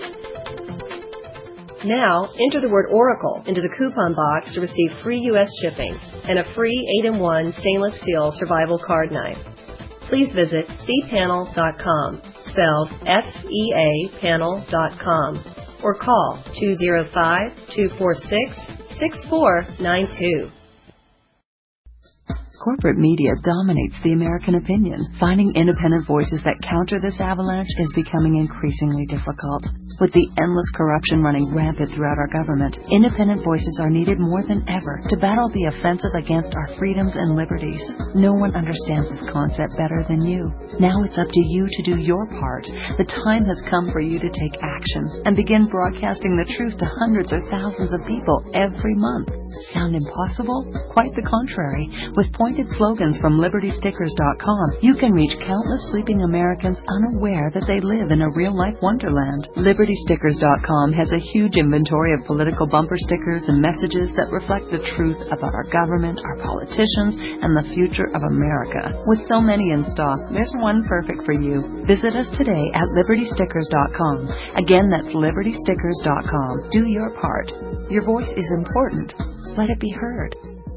Speaker 5: Now, enter the word Oracle into the coupon box to receive free U S shipping and a free eight in one stainless steel survival card knife. Please visit c panel dot com, spelled S E A panel dot com, or call two oh five, two four six, six four nine two.
Speaker 6: Corporate media dominates the American opinion. Finding independent voices that counter this avalanche is becoming increasingly difficult. With the endless corruption running rampant throughout our government, independent voices are needed more than ever to battle the offensive against our freedoms and liberties. No one understands this concept better than you. Now it's up to you to do your part. The time has come for you to take action and begin broadcasting the truth to hundreds or thousands of people every month. Sound impossible? Quite the contrary. With pointed slogans from Liberty Stickers dot com, you can reach countless sleeping Americans unaware that they live in a real-life wonderland. Liberty Stickers dot com has a huge inventory of political bumper stickers and messages that reflect the truth about our government, our politicians, and the future of America. With so many in stock, there's one perfect for you. Visit us today at Liberty Stickers dot com. Again, that's Liberty Stickers dot com. Do your part. Your voice is important. Let it be heard.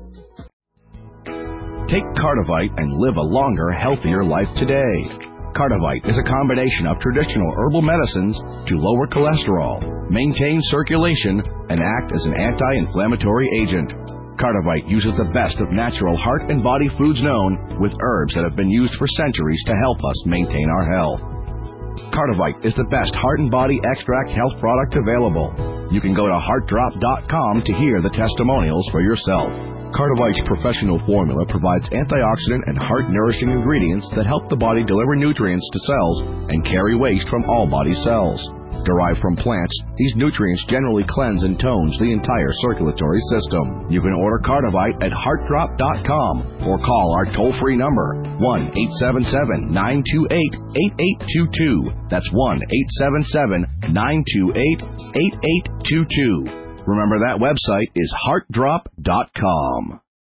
Speaker 7: Take Cardivite and live a longer, healthier life today. Cardivite is a combination of traditional herbal medicines to lower cholesterol, maintain circulation, and act as an anti-inflammatory agent. Cardivite uses the best of natural heart and body foods known, with herbs that have been used for centuries to help us maintain our health. Cardivite is the best heart and body extract health product available. You can go to heart drop dot com to hear the testimonials for yourself. Cardivite's professional formula provides antioxidant and heart-nourishing ingredients that help the body deliver nutrients to cells and carry waste from all body cells. Derived from plants, these nutrients generally cleanse and tones the entire circulatory system. You can order Cardivite at heart drop dot com or call our toll-free number, one eight seven seven, nine two eight, eight eight two two. That's one eight seven seven, nine two eight, eight eight two two. Remember, that website is heart drop dot com.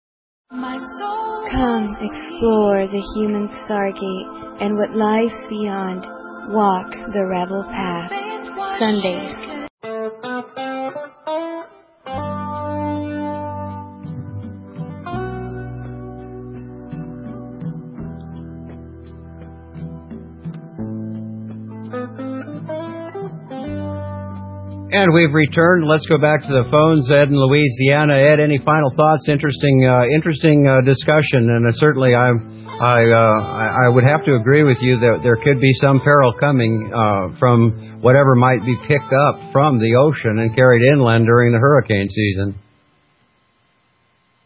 Speaker 13: Come explore the human stargate and what lies beyond. Walk the rebel path. Sundays.
Speaker 2: And we've returned. Let's go back to the phones. Ed in Louisiana. Ed, any final thoughts? Interesting, uh, interesting uh, discussion, and uh, certainly I, I, uh, I would have to agree with you that there could be some peril coming uh, from whatever might be picked up from the ocean and carried inland during the hurricane season.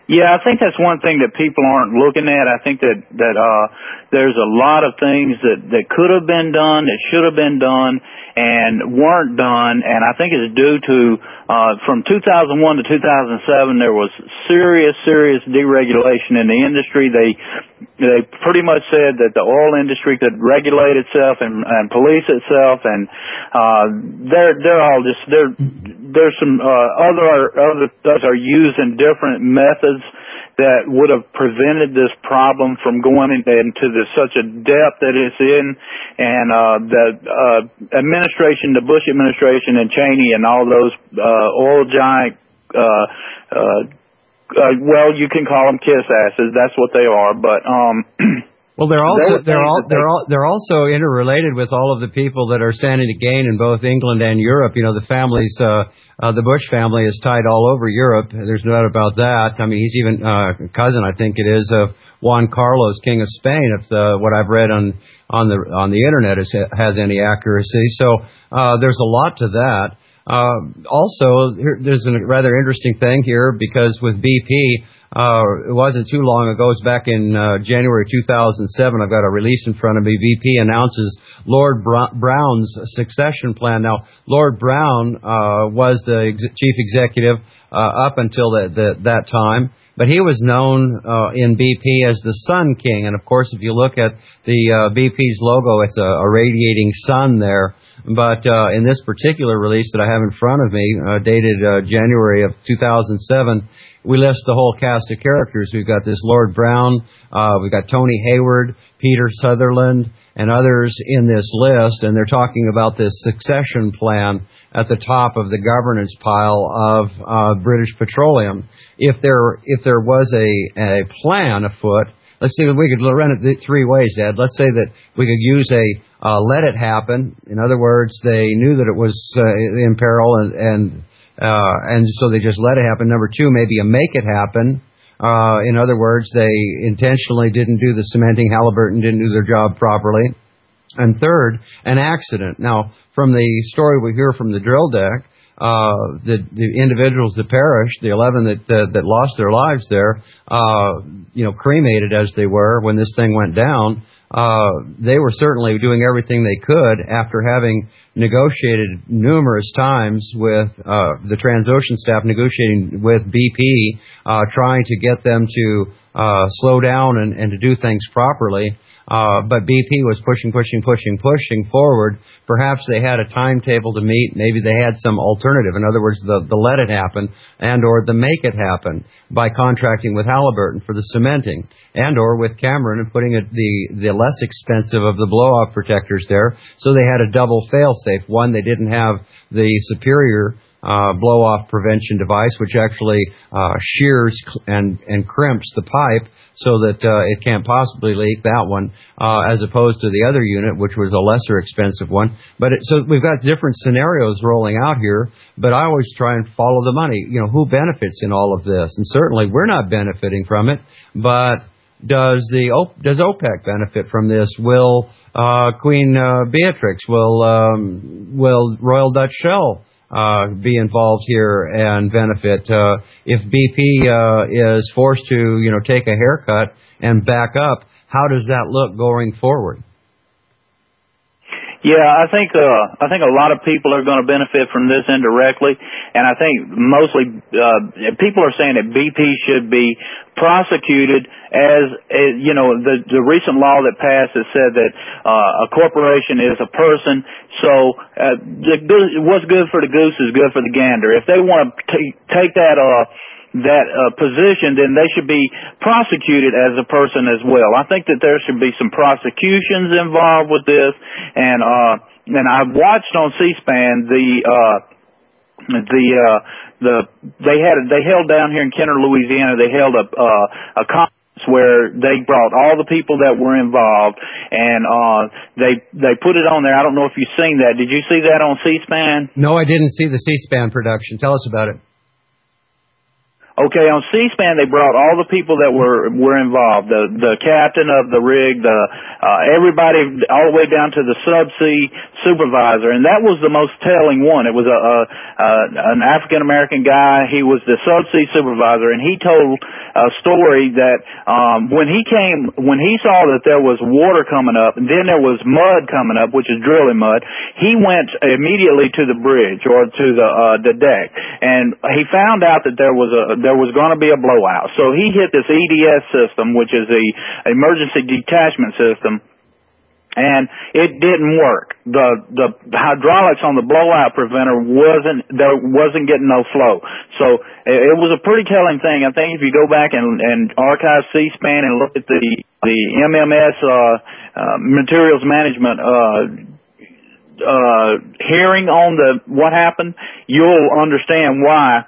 Speaker 12: Yeah, I think that's one thing that people aren't looking at. I think that that uh there's a lot of things that that could have been done, that should have been done, and weren't done. And I think it's due to uh from two thousand one to two thousand seven there was serious, serious deregulation in the industry. They they pretty much said that the oil industry could regulate itself and, and police itself, and uh they're they're all just they're there's some uh other other others are using different methods that would have prevented this problem from going into the, such a depth that it's in. And uh the uh administration, the Bush administration and Cheney and all those uh oil giant uh uh Uh, well, you can call them kiss asses. That's what they are. But um,
Speaker 2: well, they're also they're all they're all they're also interrelated with all of the people that are standing to gain in both England and Europe. You know, the families, uh, uh, the Bush family is tied all over Europe. There's no doubt about that. I mean, he's even uh, cousin, I think it is, of Juan Carlos, King of Spain. If the, what I've read on on the on the internet is, has any accuracy, so uh, there's a lot to that. Uh, also, here, there's a rather interesting thing here because with B P, uh, it wasn't too long ago, it's back in uh, January two thousand seven, I've got a release in front of me, B P announces Lord Brown's succession plan. Now, Lord Brown uh, was the ex- chief executive uh, up until the, the, that time, but he was known uh, in B P as the Sun King. And, of course, if you look at the uh, B P's logo, it's a, a radiating sun there. But uh, in this particular release that I have in front of me, uh, dated uh, January of two thousand seven, we list the whole cast of characters. We've got this Lord Brown, uh, we've got Tony Hayward, Peter Sutherland, and others in this list, and they're talking about this succession plan at the top of the governance pile of uh, British Petroleum. If there if there was a, a plan afoot, let's see, we could run it three ways, Ed. Let's say that we could use a Uh, let it happen. In other words, they knew that it was uh, in peril, and and uh, and so they just let it happen. Number two, maybe a make it happen. Uh, in other words, they intentionally didn't do the cementing. Halliburton didn't do their job properly. And third, an accident. Now, from the story we hear from the drill deck, uh, the, the individuals that perished, the eleven that uh, that lost their lives there, uh, you know, cremated as they were when this thing went down. Uh, they were certainly doing everything they could after having negotiated numerous times with uh, the Transocean staff, negotiating with B P, uh, trying to get them to uh, slow down and, and to do things properly. Uh, but B P was pushing, pushing, pushing, pushing forward. Perhaps they had a timetable to meet. Maybe they had some alternative. In other words, the, the let it happen and or the make it happen by contracting with Halliburton for the cementing and or with Cameron and putting it the, the less expensive of the blow-off protectors there. So they had a double fail-safe. One, they didn't have the superior uh, blow-off prevention device, which actually uh, shears and, and crimps the pipe so that uh, it can't possibly leak, that one, uh, as opposed to the other unit, which was a lesser expensive one. But it, so we've got different scenarios rolling out here, but I always try and follow the money. You know, who benefits in all of this? And certainly we're not benefiting from it, but does the does OPEC benefit from this? Will uh, Queen uh, Beatrix, will um, will Royal Dutch Shell Uh, be involved here and benefit? Uh, if B P uh, is forced to, you know, take a haircut and back up, how does that look going forward?
Speaker 12: Yeah, I think uh, I think a lot of people are going to benefit from this indirectly, and I think mostly uh, people are saying that B P should be prosecuted as, as you know, the the recent law that passed that said that uh, a corporation is a person. So uh, the good, what's good for the goose is good for the gander. If they want to t- take that uh, that uh, position, then they should be prosecuted as a person as well. I think that there should be some prosecutions involved with this, and uh, and I watched on C-SPAN the uh, the uh, the they had they held down here in Kenner, Louisiana. They held a uh, a conference where they brought all the people that were involved, and uh, they they put it on there. I don't know if you've seen that. Did you see that on C-SPAN?
Speaker 2: No, I didn't see the C-SPAN production. Tell us about it.
Speaker 12: Okay, on C-SPAN they brought all the people that were were involved, the the captain of the rig, the uh, everybody all the way down to the subsea supervisor, and that was the most telling one. It was a, a, a an African American guy. He was the subsea supervisor, and he told a story that um, when he came, when he saw that there was water coming up, and then there was mud coming up, which is drilling mud, he went immediately to the bridge or to the uh, the deck, and he found out that there was a there was going to be a blowout. So he hit this E D S system, which is the emergency detachment system, and it didn't work. The the hydraulics on the blowout preventer wasn't there wasn't getting no flow. So it, it was a pretty telling thing. I think if you go back and, and archive C-SPAN and look at the the M M S uh, uh, materials management uh, uh, hearing on the what happened, you'll understand why.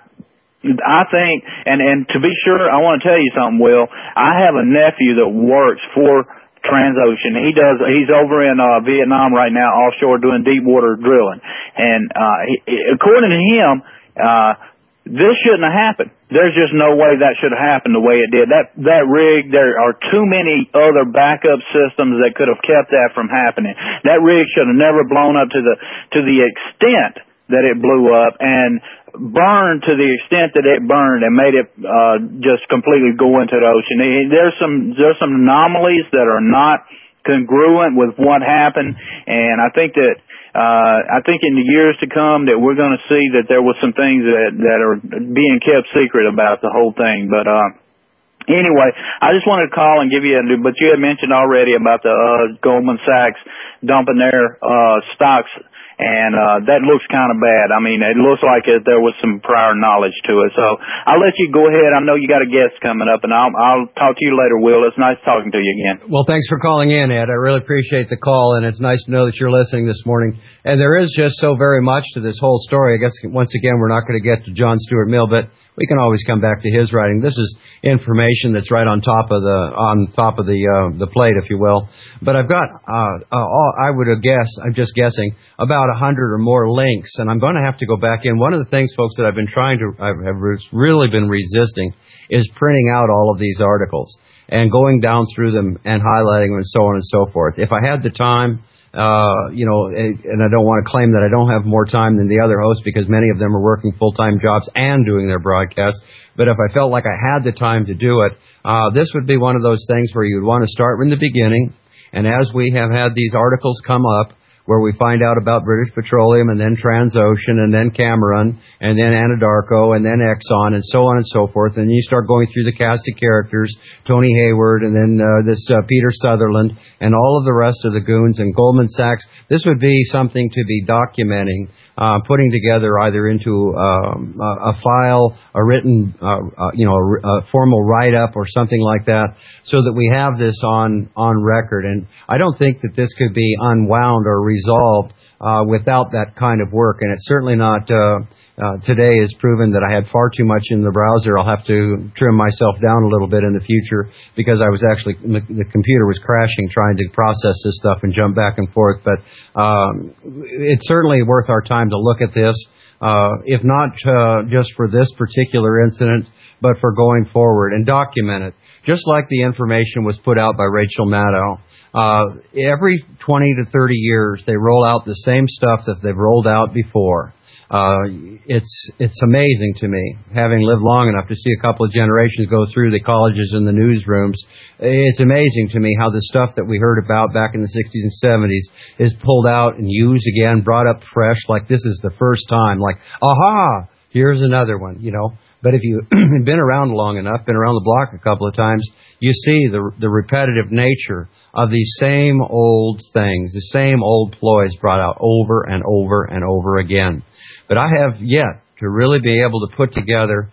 Speaker 12: I think, and, and to be sure, I want to tell you something, Will. I have a nephew that works for Transocean. He does, he's over in uh, Vietnam right now, offshore, doing deep water drilling. And uh, he, according to him, uh, this shouldn't have happened. There's just no way that should have happened the way it did. That that rig, there are too many other backup systems that could have kept that from happening. That rig should have never blown up to the to the extent that it blew up, and burned to the extent that it burned and made it uh just completely go into the ocean. There's some there's some anomalies that are not congruent with what happened, and I think that uh I think in the years to come that we're going to see that there was some things that that are being kept secret about the whole thing. But uh anyway, I just wanted to call and give you a but you had mentioned already about the uh Goldman Sachs dumping their uh stocks. And uh that looks kind of bad. I mean, it looks like it, there was some prior knowledge to it. So I'll let you go ahead. I know you got a guest coming up, and I'll, I'll talk to you later, Will. It's nice talking to you again.
Speaker 2: Well, thanks for calling in, Ed. I really appreciate the call, and it's nice to know that you're listening this morning. And there is just so very much to this whole story. I guess, once again, we're not going to get to John Stuart Mill, but we can always come back to his writing. This is information that's right on top of the on top of the uh, the plate, if you will. But I've got, uh, uh, all, I would guess, I'm just guessing, about a hundred or more links, and I'm going to have to go back in. One of the things, folks, that I've been trying to, I have really been resisting, is printing out all of these articles and going down through them and highlighting them and so on and so forth. If I had the time. Uh, you know, and I don't want to claim that I don't have more time than the other hosts because many of them are working full-time jobs and doing their broadcasts. But if I felt like I had the time to do it, uh, this would be one of those things where you'd want to start in the beginning. And as we have had these articles come up, where we find out about British Petroleum and then Transocean and then Cameron and then Anadarko and then Exxon and so on and so forth. And you start going through the cast of characters, Tony Hayward and then uh, this uh, Peter Sutherland and all of the rest of the goons and Goldman Sachs. This would be something to be documenting, uh, putting together either into um, a, a file, a written, uh, uh, you know, a, a formal write-up or something like that, so that we have this on, on record. And I don't think that this could be unwound or resolved uh, without that kind of work. And it's certainly not, uh, uh, today has proven that I had far too much in the browser. I'll have to trim myself down a little bit in the future because I was actually, the, the computer was crashing trying to process this stuff and jump back and forth. But um, it's certainly worth our time to look at this, uh, if not uh, just for this particular incident, but for going forward and document it. Just like the information was put out by Rachel Maddow. Uh, every twenty to thirty years, they roll out the same stuff that they've rolled out before. Uh, it's, it's amazing to me, having lived long enough to see a couple of generations go through the colleges and the newsrooms. It's amazing to me how the stuff that we heard about back in the sixties and seventies is pulled out and used again, brought up fresh, like this is the first time, like, aha, here's another one, you know. But if you've been around long enough, been around the block a couple of times, you see the the repetitive nature of these same old things, the same old ploys brought out over and over and over again. But I have yet to really be able to put together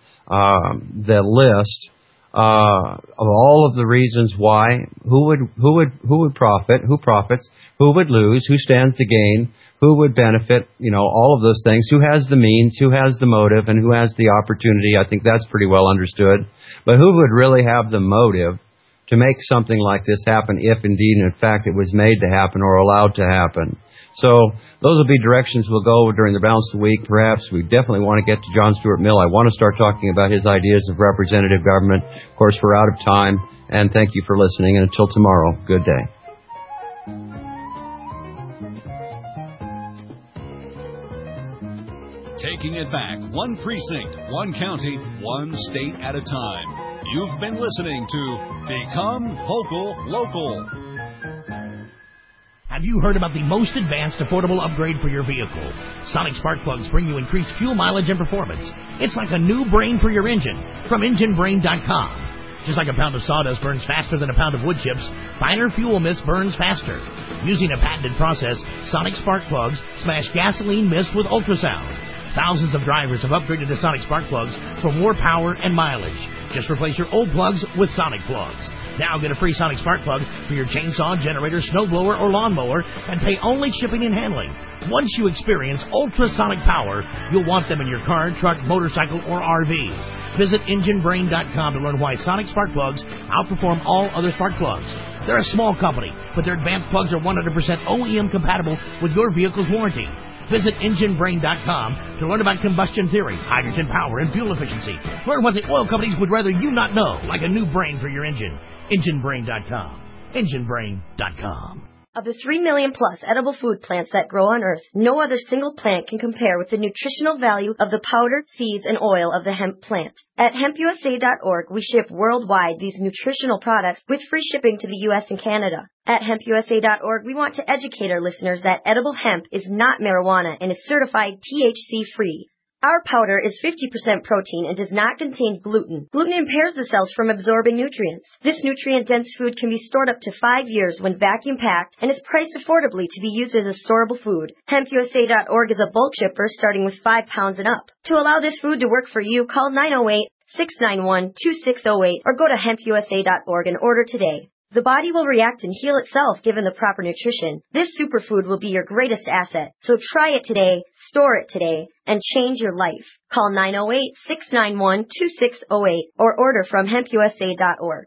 Speaker 2: um, the list uh, of all of the reasons why, who would who would who would profit, who profits, who would lose, who stands to gain, who would benefit, you know, all of those things, who has the means, who has the motive, and who has the opportunity. I think that's pretty well understood. But who would really have the motive to make something like this happen if indeed, in fact, it was made to happen or allowed to happen? So those will be directions we'll go during the balance of the week. Perhaps we definitely want to get to John Stuart Mill. I want to start talking about his ideas of representative government. Of course, we're out of time. And thank you for listening. And until tomorrow, good day.
Speaker 1: Taking it back, one precinct, one county, one state at a time. You've been listening to Become Vocal Local.
Speaker 4: Have you heard about the most advanced affordable upgrade for your vehicle? Sonic Spark Plugs bring you increased fuel mileage and performance. It's like a new brain for your engine from engine brain dot com. Just like a pound of sawdust burns faster than a pound of wood chips, finer fuel mist burns faster. Using a patented process, Sonic Spark Plugs smash gasoline mist with ultrasound. Thousands of drivers have upgraded to Sonic Spark Plugs for more power and mileage. Just replace your old plugs with Sonic Plugs. Now get a free Sonic Spark Plug for your chainsaw, generator, snowblower, or lawnmower and pay only shipping and handling. Once you experience ultrasonic power, you'll want them in your car, truck, motorcycle, or R V. Visit engine brain dot com to learn why Sonic Spark Plugs outperform all other spark plugs. They're a small company, but their advanced plugs are one hundred percent O E M compatible with your vehicle's warranty. Visit engine brain dot com to learn about combustion theory, hydrogen power, and fuel efficiency. Learn what the oil companies would rather you not know, like a new brain for your engine. engine brain dot com. engine brain dot com.
Speaker 9: Of the three million plus edible food plants that grow on Earth, no other single plant can compare with the nutritional value of the powder, seeds, and oil of the hemp plant. At hemp U S A dot org, we ship worldwide these nutritional products with free shipping to the U S and Canada. At hemp U S A dot org, we want to educate our listeners that edible hemp is not marijuana and is certified T H C-free. Our powder is fifty percent protein and does not contain gluten. Gluten impairs the cells from absorbing nutrients. This nutrient-dense food can be stored up to five years when vacuum-packed and is priced affordably to be used as a storable food. hemp U S A dot org is a bulk shipper starting with five pounds and up. To allow this food to work for you, call nine oh eight, six nine one, two six oh eight or go to hemp U S A dot org and order today. The body will react and heal itself given the proper nutrition. This superfood will be your greatest asset. So try it today, store it today, and change your life. Call nine oh eight, six nine one, two six oh eight or order from hemp U S A dot org.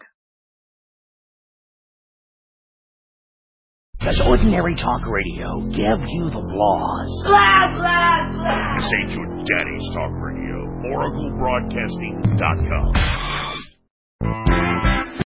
Speaker 4: Does ordinary talk radio give you the laws?
Speaker 3: Blah, blah, blah. This ain't your daddy's talk radio. Oracle Broadcasting dot com.